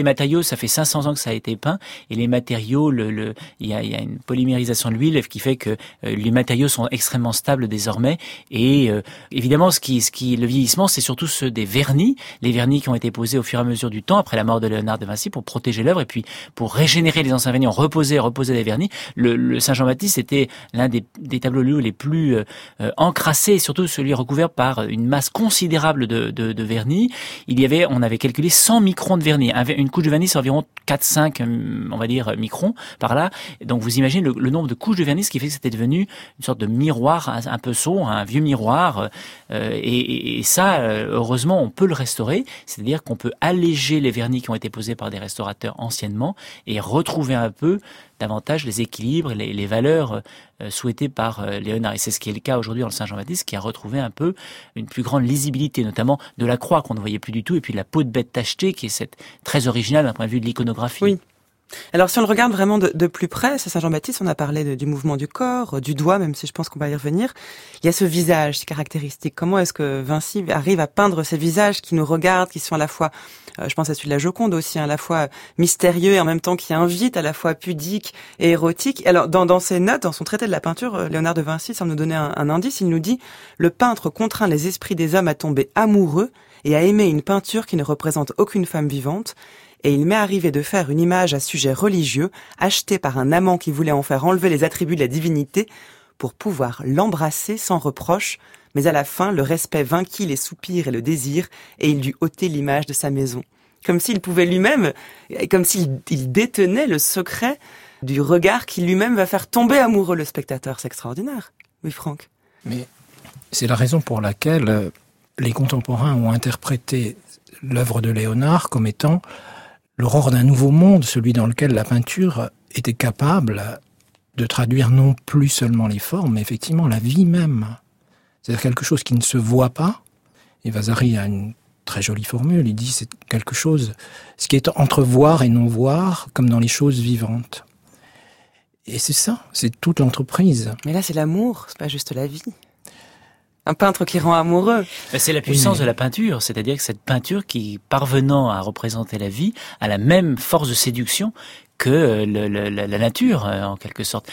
matériaux, ça fait cinq cents ans que ça a été peint, et les matériaux, le, le, il y a, il y a une polymérisation de l'huile qui fait que euh, les matériaux sont extrêmement stables désormais. Et euh, évidemment, ce qui, ce qui, le vieillissement, c'est surtout ceux des vernis, les vernis qui ont été posés au fur et à mesure du temps après la mort de Léonard de Vinci pour protéger l'œuvre et puis pour régénérer les anciens vernis, on reposait, reposait les vernis. Le, le Saint-Jean-Baptiste était l'un des, des tableaux les plus euh, encrassés, surtout celui recouvert par une masse considérable de, de, de vernis. Il y avait, on avait calculé cent microns de vernis. Une couche de vernis, c'est environ quatre cinq, on va dire, microns par là. Donc vous imaginez le, le nombre de couches de vernis, ce qui fait que c'était devenu une sorte de miroir un, un peu sombre, un vieux miroir. Euh, et, et ça, heureusement, on peut le restaurer. C'est-à-dire qu'on peut alléger les vernis qui ont été posés par des restaurateurs anciennement et retrouver un peu davantage les équilibres, les, les valeurs euh, souhaitées par euh, Léonard. Et c'est ce qui est le cas aujourd'hui dans le Saint-Jean-Baptiste, qui a retrouvé un peu une plus grande lisibilité, notamment de la croix qu'on ne voyait plus du tout, et puis de la peau de bête tachetée, qui est cette, très originale d'un point de vue de l'iconographie. Oui. Alors si on le regarde vraiment de, de plus près, c'est Saint-Jean-Baptiste, on a parlé de, du mouvement du corps, du doigt, même si je pense qu'on va y revenir. Il y a ce visage, ces caractéristiques. Comment est-ce que Vinci arrive à peindre ces visages qui nous regardent, qui sont à la fois, euh, je pense à celui de la Joconde aussi, hein, à la fois mystérieux et en même temps qui invitent, à la fois pudique et érotique. Alors dans, dans ses notes, dans son traité de la peinture, Léonard de Vinci, sans nous donner un, un indice, il nous dit « Le peintre contraint les esprits des hommes à tomber amoureux et à aimer une peinture qui ne représente aucune femme vivante. » Et il m'est arrivé de faire une image à sujet religieux, achetée par un amant qui voulait en faire enlever les attributs de la divinité, pour pouvoir l'embrasser sans reproche, mais à la fin, le respect vainquit les soupirs et le désir, et il dut ôter l'image de sa maison. Comme s'il pouvait lui-même, comme s'il il détenait le secret du regard qui lui-même va faire tomber amoureux le spectateur. C'est extraordinaire. Oui, Franck. Mais c'est la raison pour laquelle les contemporains ont interprété l'œuvre de Léonard comme étant l'aurore d'un nouveau monde, celui dans lequel la peinture était capable de traduire non plus seulement les formes, mais effectivement la vie même. C'est-à-dire quelque chose qui ne se voit pas. Et Vasari a une très jolie formule, il dit c'est quelque chose, ce qui est entre voir et non voir, comme dans les choses vivantes. Et c'est ça, c'est toute l'entreprise. Mais là c'est l'amour, c'est pas juste la vie. Un peintre qui rend amoureux. C'est la puissance oui. de la peinture, c'est-à-dire que cette peinture qui, parvenant à représenter la vie, a la même force de séduction que le, le, la, la nature, en quelque sorte.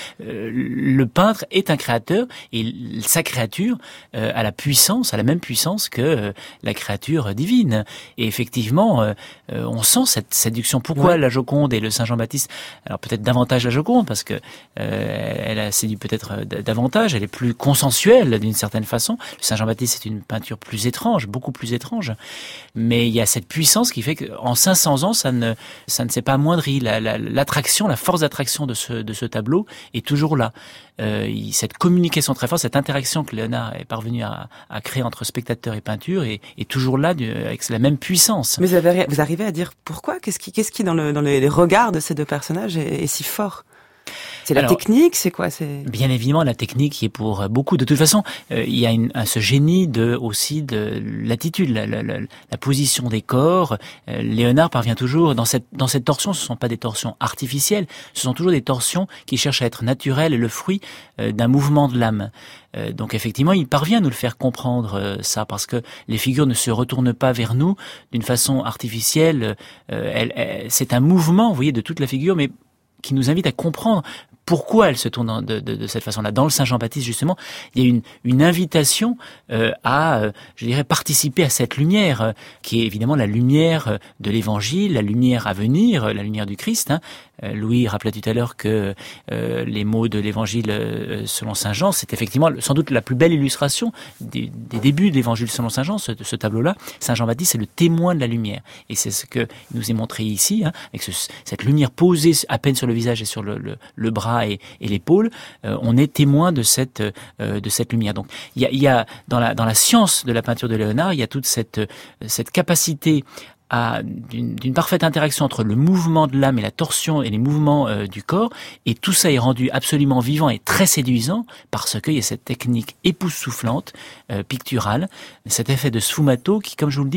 Le peintre est un créateur et sa créature a la puissance, a la même puissance que la créature divine. Et effectivement, on sent cette séduction. Pourquoi ouais. la Joconde et le Saint-Jean-Baptiste? Alors peut-être davantage la Joconde, parce que euh, elle a séduit peut-être davantage, elle est plus consensuelle d'une certaine façon. Le Saint-Jean-Baptiste c'est une peinture plus étrange, beaucoup plus étrange. Mais il y a cette puissance qui fait qu'en cinq cents ans, ça ne, ça ne s'est pas amoindri. La, la, l'attraction, la force d'attraction de ce, de ce tableau est toujours là. Euh, il, cette communication très forte, cette interaction que Léonard est parvenu à, à créer entre spectateur et peinture est, est toujours là du, avec la même puissance. Mais vous, avez, vous arrivez à dire pourquoi? Qu'est-ce qui, qu'est-ce qui dans, le, dans les, les regards de ces deux personnages est, est si fort? C'est la Alors, technique, c'est quoi? C'est bien évidemment la technique qui est pour beaucoup. De toute façon, euh, il y a une, un, ce génie de aussi de l'attitude, la, la, la, la position des corps. Euh, Léonard parvient toujours dans cette dans cette torsion. Ce sont pas des torsions artificielles, ce sont toujours des torsions qui cherchent à être naturelles et le fruit euh, d'un mouvement de l'âme. Euh, donc effectivement, il parvient à nous le faire comprendre euh, ça, parce que les figures ne se retournent pas vers nous d'une façon artificielle. Euh, elle, elle, c'est un mouvement, vous voyez, de toute la figure, mais qui nous invite à comprendre pourquoi elle se tourne de, de, de cette façon-là. Dans le Saint-Jean-Baptiste, justement, il y a une, une invitation euh, à, euh, je dirais, participer à cette lumière, euh, qui est évidemment la lumière de l'Évangile, la lumière à venir, la lumière du Christ. Hein. Euh, Louis rappelait tout à l'heure que euh, les mots de l'Évangile euh, selon Saint Jean, c'est effectivement sans doute la plus belle illustration des, des débuts de l'Évangile selon Saint Jean, ce, ce tableau-là. Saint Jean-Baptiste, c'est le témoin de la lumière. Et c'est ce que il nous est montré ici, hein, avec ce, cette lumière posée à peine sur le visage et sur le, le, le bras et, et l'épaule, euh, on est témoin de cette euh, de cette lumière. Donc il y a, il y a dans la dans la science de la peinture de Léonard, il y a toute cette cette capacité à d'une, d'une parfaite interaction entre le mouvement de l'âme et la torsion et les mouvements euh, du corps, et tout ça est rendu absolument vivant et très séduisant parce qu'il y a cette technique époustouflante, euh, picturale, cet effet de sfumato qui, comme je vous le dis,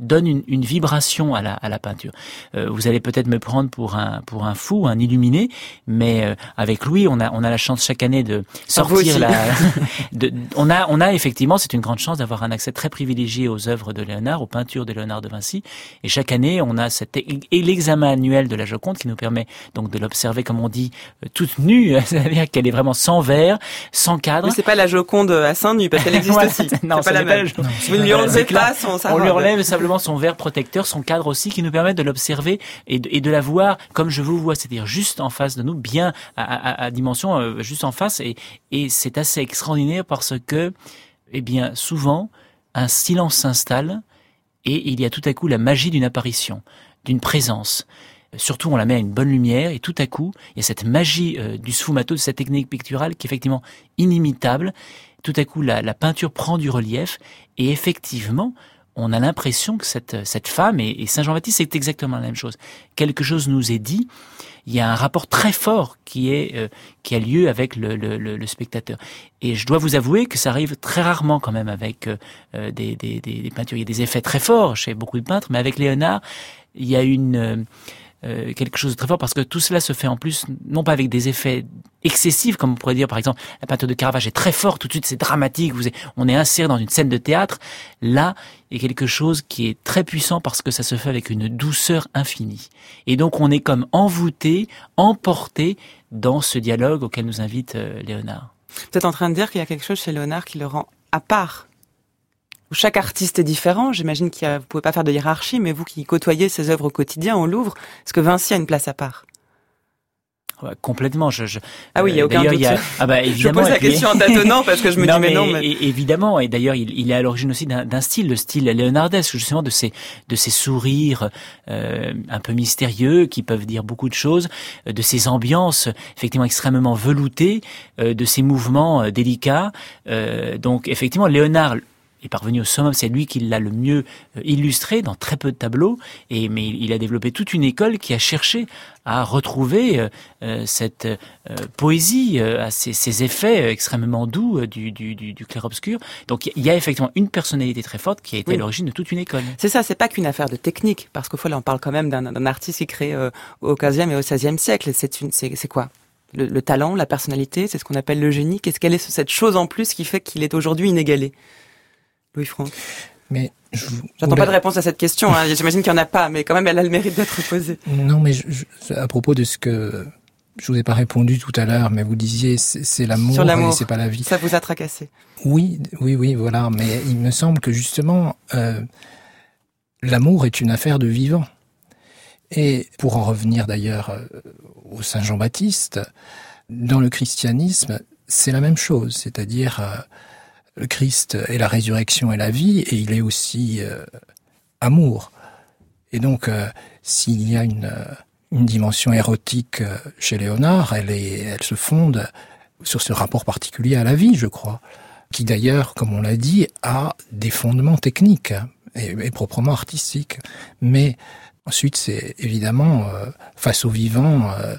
donne une, une vibration à la, à la peinture. Euh, vous allez peut-être me prendre pour un, pour un fou, un illuminé, mais euh, avec Louis, on a, on a la chance chaque année de sortir la, de, on a, on a effectivement, c'est une grande chance d'avoir un accès très privilégié aux œuvres de Léonard, aux peintures de Léonard de Vinci, et chaque année, on a cette, et l'examen annuel de la Joconde qui nous permet donc de l'observer, comme on dit, toute nue, c'est-à-dire qu'elle est vraiment sans verre, sans cadre. Mais c'est pas la Joconde à seins nus, parce qu'elle existe voilà, aussi. Non, c'est pas la même. Non, vous ne lui enlevez pas son On lui enlève simplement son verre protecteur, son cadre aussi, qui nous permet de l'observer et de, et de la voir comme je vous vois, c'est-à-dire juste en face de nous, bien à, à, à dimension, euh, juste en face. Et, et c'est assez extraordinaire parce que, eh bien, souvent, un silence s'installe et il y a tout à coup la magie d'une apparition, d'une présence. Surtout, on la met à une bonne lumière et tout à coup, il y a cette magie euh, du sfumato, de cette technique picturale qui est effectivement inimitable. Tout à coup, la, la peinture prend du relief et effectivement, on a l'impression que cette, cette femme, et, et Saint Jean-Baptiste, c'est exactement la même chose. Quelque chose nous est dit, il y a un rapport très fort qui est euh, qui a lieu avec le, le, le, le spectateur. Et je dois vous avouer que ça arrive très rarement quand même avec euh, des, des, des, des peintures. Il y a des effets très forts chez beaucoup de peintres, mais avec Léonard, il y a une... Euh, Euh, quelque chose de très fort parce que tout cela se fait en plus non pas avec des effets excessifs comme on pourrait dire par exemple la peinture de Caravage est très forte, tout de suite c'est dramatique, vous êtes, on est inséré dans une scène de théâtre. Là il y a quelque chose qui est très puissant parce que ça se fait avec une douceur infinie et donc on est comme envoûté, emporté dans ce dialogue auquel nous invite euh, Léonard. Vous êtes en train de dire qu'il y a quelque chose chez Léonard qui le rend à part. Chaque artiste est différent, j'imagine que vous pouvez pas faire de hiérarchie, mais vous qui côtoyez ses œuvres au quotidien au Louvre, est-ce que Vinci a une place à part? Ouais, complètement. Je, je, ah oui, il y a aucun doute. Il y a, ah bah, évidemment, je pose la puis, question en tâtonnant parce que je me non, dis mais, mais non. Mais... Et, évidemment, et d'ailleurs, il, il est à l'origine aussi d'un, d'un style, le style léonardesque, justement de ces de ces sourires euh, un peu mystérieux qui peuvent dire beaucoup de choses, de ces ambiances effectivement extrêmement veloutées, euh, de ces mouvements euh, délicats. Euh, donc effectivement, Léonard est parvenu au summum, c'est lui qui l'a le mieux illustré dans très peu de tableaux, et mais il a développé toute une école qui a cherché à retrouver euh, cette euh, poésie, euh, à ces, ces effets extrêmement doux euh, du, du, du, du clair-obscur. Donc il y a effectivement une personnalité très forte qui a été oui. à l'origine de toute une école. C'est ça, c'est pas qu'une affaire de technique, parce qu'au fond là on parle quand même d'un, d'un artiste qui crée euh, au quinzième et au seizième siècle. C'est, une, c'est, c'est quoi le, le talent, la personnalité, c'est ce qu'on appelle le génie. Qu'est-ce qu'elle est cette chose en plus qui fait qu'il est aujourd'hui inégalé? Louis-Franck. Mais je, j'attends pas de réponse à cette question. Hein. J'imagine qu'il y en a pas, mais quand même, elle a le mérite d'être posée. Non, mais je, je, à propos de ce que je vous ai pas répondu tout à l'heure, mais vous disiez c'est, c'est l'amour, Sur l'amour, et c'est pas la vie. Ça vous a tracassé. Oui, oui, oui, voilà. Mais il me semble que justement, euh, l'amour est une affaire de vivant. Et pour en revenir d'ailleurs euh, au Saint Jean-Baptiste, dans le christianisme, c'est la même chose, c'est-à-dire euh, le Christ est la résurrection et la vie, et il est aussi euh, amour. Et donc, euh, s'il y a une, euh, une dimension érotique euh, chez Léonard, elle, est, elle se fonde sur ce rapport particulier à la vie, je crois, qui d'ailleurs, comme on l'a dit, a des fondements techniques et, et proprement artistiques. Mais ensuite, c'est évidemment, euh, face au vivant, euh,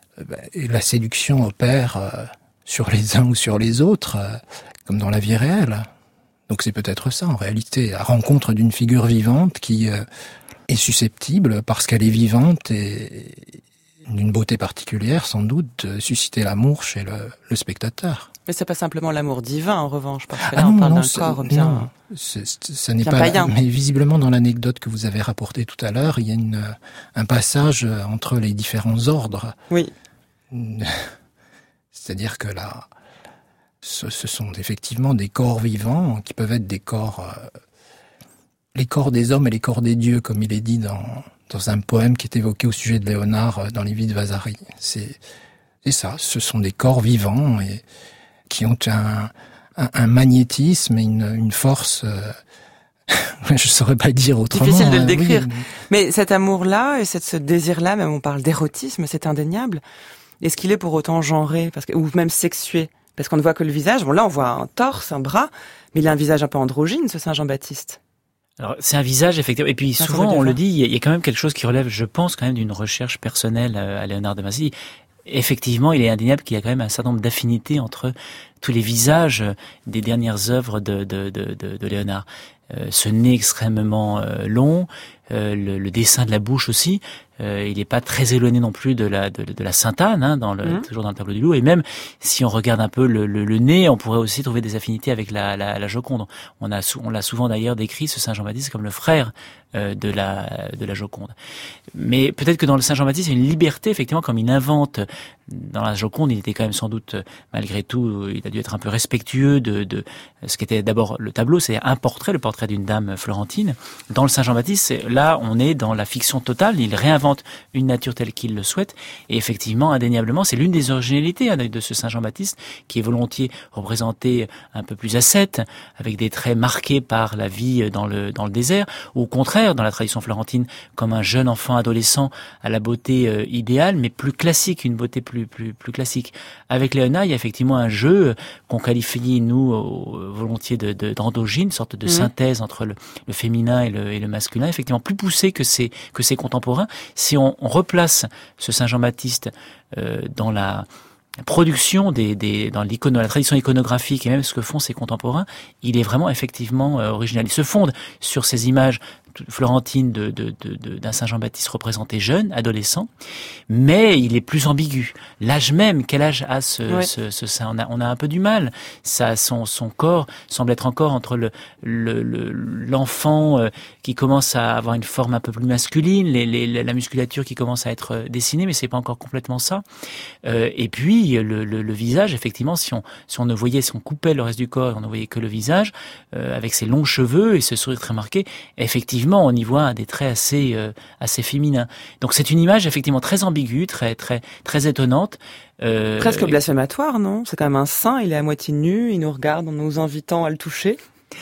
la séduction opère euh, sur les uns ou sur les autres, euh, comme dans la vie réelle. Donc c'est peut-être ça, en réalité, la rencontre d'une figure vivante qui euh, est susceptible, parce qu'elle est vivante et d'une beauté particulière, sans doute, de susciter l'amour chez le, le spectateur. Mais c'est pas simplement l'amour divin, en revanche, parce que ah là, non, on parle non, d'un corps bien... Non, c'est, c'est, ça n'est bien pas... païen. Mais visiblement, dans l'anecdote que vous avez rapportée tout à l'heure, il y a une, un passage entre les différents ordres. Oui. C'est-à-dire que là... Ce, ce sont effectivement des corps vivants qui peuvent être des corps, euh, les corps des hommes et les corps des dieux, comme il est dit dans, dans un poème qui est évoqué au sujet de Léonard euh, dans les Vies de Vasari. C'est, c'est ça, ce sont des corps vivants et qui ont un, un, un magnétisme et une, une force. Euh, je saurais pas le dire autrement. Difficile de le hein, décrire. Oui. Mais cet amour-là et cette, ce désir-là, même on parle d'érotisme, c'est indéniable. Est-ce qu'il est pour autant genré, parce que, ou même sexué? Parce qu'on ne voit que le visage. Bon, là, on voit un torse, un bras, mais il a un visage un peu androgyne, ce Saint Jean-Baptiste. Alors, c'est un visage, effectivement. Et puis, souvent, on le dit, il y a quand même quelque chose qui relève, je pense, quand même d'une recherche personnelle à Léonard de Vinci. effectivement, il est indéniable qu'il y a quand même un certain nombre d'affinités entre tous les visages des dernières œuvres de, de, de, de, de Léonard. Euh, ce nez extrêmement euh, long, euh, le, le dessin de la bouche aussi, euh, il n'est pas très éloigné non plus de la de, de la Sainte-Anne, hein, dans le, mmh. toujours dans le tableau du loup. Et même si on regarde un peu le, le, le nez, on pourrait aussi trouver des affinités avec la, la, la Joconde. On a on l'a souvent d'ailleurs décrit, ce Saint Jean-Baptiste, comme le frère euh, de la de la Joconde. Mais peut-être que dans le Saint Jean-Baptiste, il y a une liberté, effectivement, comme il invente. Dans la Joconde, il était quand même sans doute, malgré tout, il a dû être un peu respectueux de, de ce qu'était d'abord le tableau, c'est un portrait, le portrait d'une dame florentine. Dans le Saint Jean-Baptiste, là, on est dans la fiction totale. Il réinvente une nature telle qu'il le souhaite. Et effectivement, indéniablement, c'est l'une des originalités hein, de ce Saint Jean-Baptiste, qui est volontiers représenté un peu plus ascète, avec des traits marqués par la vie dans le dans le désert, ou au contraire, dans la tradition florentine, comme un jeune enfant adolescent à la beauté euh, idéale, mais plus classique, une beauté plus plus plus classique. Avec Léonard, il y a effectivement un jeu qu'on qualifie nous euh, volontiers de, de d'androgyne, une sorte de mmh. synthèse entre le, le féminin et le, et le masculin, effectivement plus poussé que ses que ses contemporains. Si on, on replace ce Saint Jean-Baptiste euh, dans la production des, des dans l'icono, la tradition iconographique et même ce que font ses contemporains, il est vraiment effectivement euh, original. Il se fonde sur ces images florentines de, de, de, de, d'un Saint Jean-Baptiste représenté jeune, adolescent, mais il est plus ambigu. L'âge même, quel âge a ce, ouais. ce, ce Saint? On a, on a un peu du mal. Ça, son, son corps semble être encore entre le, le, le l'enfant euh, qui commence à avoir une forme un peu plus masculine, les, les, la musculature qui commence à être dessinée, mais c'est pas encore complètement ça. Euh, et puis le, le, le visage, effectivement, si on, si on ne voyait, si on coupait le reste du corps, on ne voyait que le visage, euh, avec ses longs cheveux et ce sourire très marqué, effectivement, on y voit des traits assez euh, assez féminins. Donc c'est une image effectivement très ambiguë, très très très étonnante. Euh, Presque blasphématoire, non? C'est quand même un saint, il est à moitié nu, il nous regarde en nous invitant à le toucher.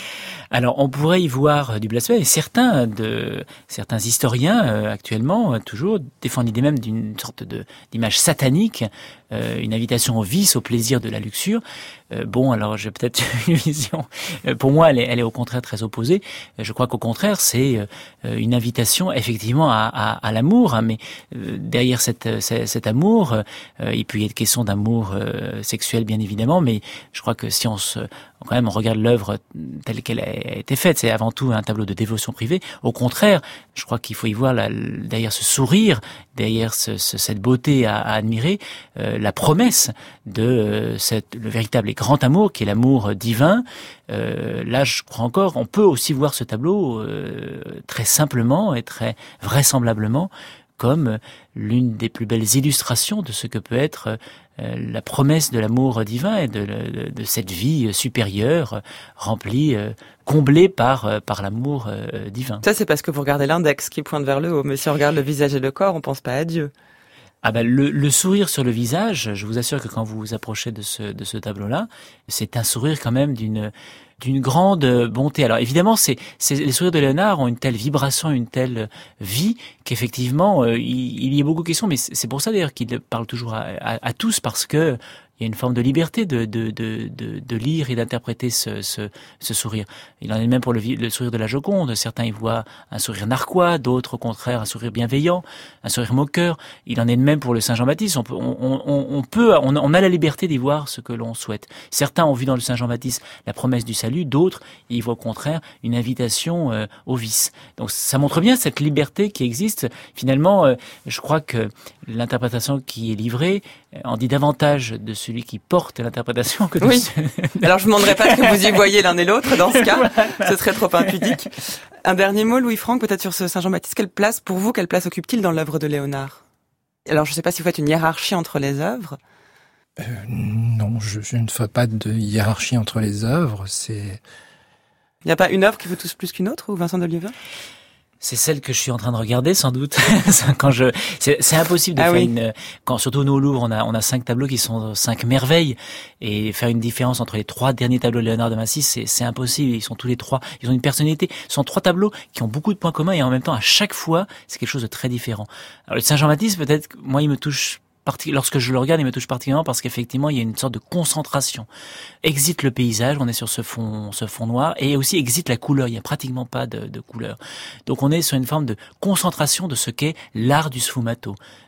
Alors, on pourrait y voir du blasphème, et certains de certains historiens euh, actuellement euh, toujours défendent l'idée même d'une sorte de d'image satanique, euh, une invitation au vice, au plaisir de la luxure. Euh, bon, alors j'ai peut-être une vision. Euh, pour moi, elle est, elle est au contraire très opposée. Euh, je crois qu'au contraire, c'est euh, une invitation effectivement à, à, à l'amour. Hein, mais euh, derrière cette, cet, cet amour, euh, il peut y être question d'amour euh, sexuel, bien évidemment. Mais je crois que si on se, quand même, on regarde l'œuvre telle qu'elle a été faite, c'est avant tout un tableau de dévotion privée. Au contraire, je crois qu'il faut y voir la, derrière ce sourire, derrière ce, ce, cette beauté à, à admirer, euh, la promesse de euh, cette, le véritable et grand amour qui est l'amour divin. Euh, là, je crois encore, on peut aussi voir ce tableau euh, très simplement et très vraisemblablement comme l'une des plus belles illustrations de ce que peut être euh, la promesse de l'amour divin et de, de, de cette vie supérieure remplie, euh, comblée par par l'amour euh, divin. Ça, c'est parce que vous regardez l'index qui pointe vers le haut, mais si on regarde le visage et le corps, on pense pas à Dieu. Ah ben le, le sourire sur le visage, je vous assure que quand vous vous approchez de ce de ce tableau-là, c'est un sourire quand même d'une d'une grande bonté. Alors évidemment, c'est, c'est les sourires de Léonard ont une telle vibration, une telle vie qu'effectivement euh, il, il y a beaucoup de questions. Mais c'est pour ça d'ailleurs qu'il parle toujours à, à, à tous, parce que il y a une forme de liberté de de de de, de lire et d'interpréter ce, ce ce sourire. Il en est même pour le, le sourire de la Joconde. Certains y voient un sourire narquois, d'autres au contraire un sourire bienveillant, un sourire moqueur. Il en est de même pour le Saint Jean-Baptiste. On peut on, on, on peut on, on a la liberté d'y voir ce que l'on souhaite. Certains ont vu dans le Saint Jean-Baptiste la promesse du salut, d'autres y voient au contraire une invitation euh, au vice. Donc ça montre bien cette liberté qui existe. Finalement, euh, je crois que l'interprétation qui est livrée euh, en dit davantage de celui qui porte l'interprétation que de oui. ce... Alors je ne demanderai pas ce que vous y voyez l'un et l'autre dans ce cas, voilà. Ce serait trop impudique. Un dernier mot, Louis-Franck, peut-être sur ce Saint Jean-Baptiste. Quelle place, pour vous, quelle place occupe-t-il dans l'œuvre de Léonard? Alors je ne sais pas si vous faites une hiérarchie entre les œuvres. Euh, non, je, je ne fais pas de hiérarchie entre les œuvres. C'est. Il n'y a pas une œuvre qui vous touche plus qu'une autre, ou Vincent de Lieven? C'est celle que je suis en train de regarder, sans doute. Quand je, c'est, c'est impossible de ah faire oui. une. Quand surtout nous au Louvre, on a on a cinq tableaux qui sont cinq merveilles, et faire une différence entre les trois derniers tableaux de Léonard de Vinci, c'est c'est impossible. Ils sont tous les trois, ils ont une personnalité. Ce sont trois tableaux qui ont beaucoup de points communs, et en même temps, à chaque fois, c'est quelque chose de très différent. Alors le Saint Jean-Baptiste, peut-être, moi, il me touche. Lorsque je le regarde, il me touche particulièrement parce qu'effectivement, il y a une sorte de concentration. Exit le paysage, on est sur ce fond, ce fond noir, et aussi exit la couleur. Il n'y a pratiquement pas de, de couleur. Donc, on est sur une forme de concentration de ce qu'est l'art du sfumato.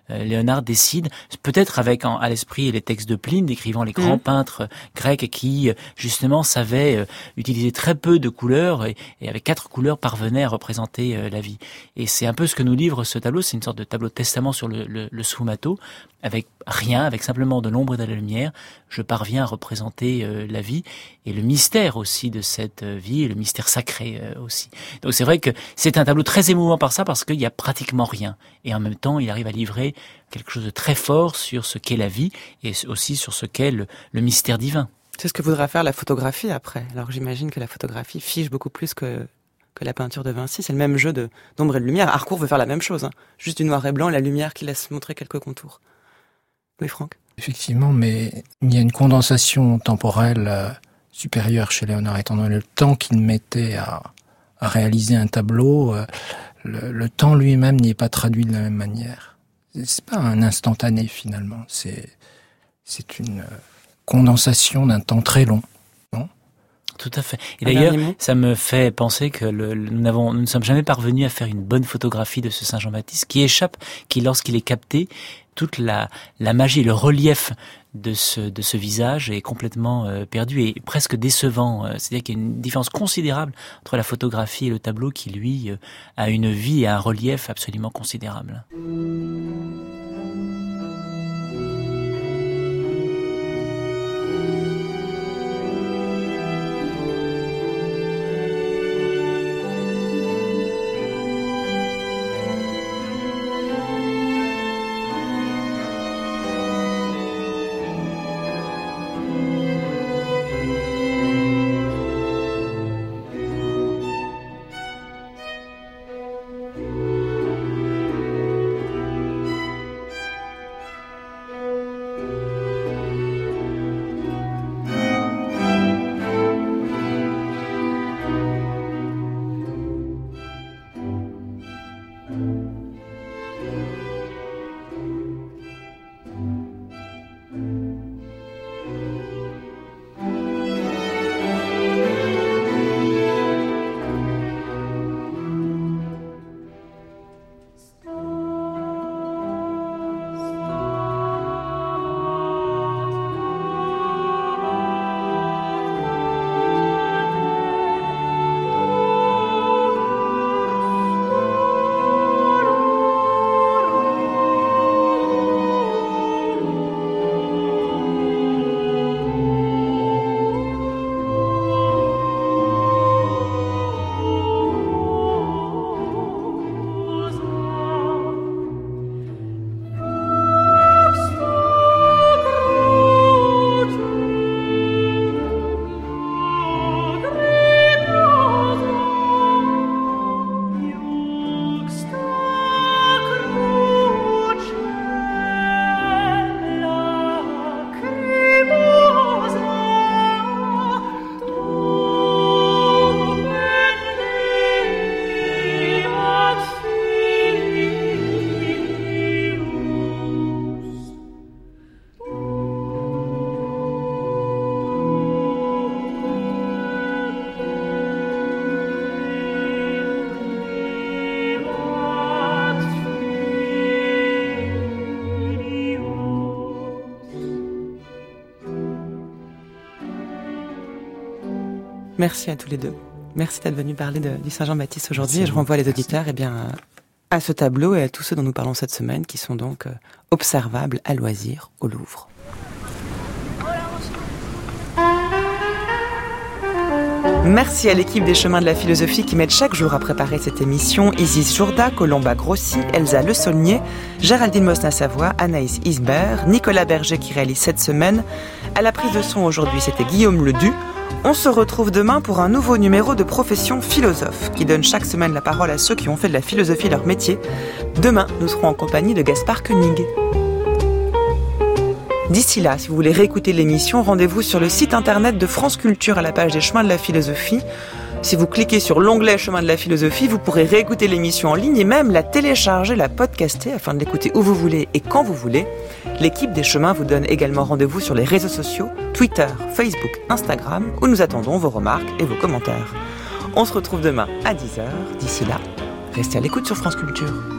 euh, Léonard décide, peut-être avec en, à l'esprit les textes de Pline décrivant les grands mmh. peintres grecs qui justement savaient euh, utiliser très peu de couleurs et, et avec quatre couleurs parvenaient à représenter euh, la vie. Et c'est un peu ce que nous livre ce tableau, c'est une sorte de tableau de testament sur le, le, le sfumato, avec rien, avec simplement de l'ombre et de la lumière, je parviens à représenter euh, la vie et le mystère aussi de cette euh, vie, et le mystère sacré euh, aussi. Donc c'est vrai que c'est un tableau très émouvant par ça, parce qu'il y a pratiquement rien. Et en même temps, il arrive à livrer quelque chose de très fort sur ce qu'est la vie et aussi sur ce qu'est le, le mystère divin. C'est ce que voudra faire la photographie après. Alors j'imagine que la photographie fiche beaucoup plus que... que la peinture de Vinci, c'est le même jeu de, d'ombre et de lumière. Harcourt veut faire la même chose, hein. Juste du noir et blanc, la lumière qui laisse montrer quelques contours. Oui, Franck ? Effectivement, mais il y a une condensation temporelle euh, supérieure chez Léonard, étant donné le temps qu'il mettait à, à réaliser un tableau. Euh, le, le temps lui-même n'y est pas traduit de la même manière. C'est pas un instantané, finalement. C'est, c'est une euh, condensation d'un temps très long. Tout à fait. Et d'ailleurs, ça me fait penser que le, le, nous n'avons, nous ne sommes jamais parvenus à faire une bonne photographie de ce Saint Jean-Baptiste, qui échappe, qui lorsqu'il est capté, toute la, la magie, le relief de ce, de ce visage est complètement euh, perdu et presque décevant. C'est-à-dire qu'il y a une différence considérable entre la photographie et le tableau qui, lui, euh, a une vie et un relief absolument considérable. Merci à tous les deux. Merci d'être venus parler de, du Saint Jean-Baptiste aujourd'hui. Merci. Et je renvoie les auditeurs eh bien, à ce tableau et à tous ceux dont nous parlons cette semaine qui sont donc euh, observables à loisir au Louvre. Merci à l'équipe des Chemins de la Philosophie qui m'aide chaque jour à préparer cette émission. Isis Jourda, Colomba Grossi, Elsa Le Saulnier, Géraldine Mosna-Savoie, Anaïs Isbert, Nicolas Berger qui réalise cette semaine. À la prise de son aujourd'hui, c'était Guillaume Ledu. On se retrouve demain pour un nouveau numéro de Profession Philosophe qui donne chaque semaine la parole à ceux qui ont fait de la philosophie leur métier. Demain, nous serons en compagnie de Gaspard Koenig. D'ici là, si vous voulez réécouter l'émission, rendez-vous sur le site internet de France Culture à la page des Chemins de la Philosophie. Si vous cliquez sur l'onglet Chemins de la Philosophie, vous pourrez réécouter l'émission en ligne et même la télécharger, la podcaster afin de l'écouter où vous voulez et quand vous voulez. L'équipe des Chemins vous donne également rendez-vous sur les réseaux sociaux, Twitter, Facebook, Instagram, où nous attendons vos remarques et vos commentaires. On se retrouve demain à dix heures. D'ici là, restez à l'écoute sur France Culture.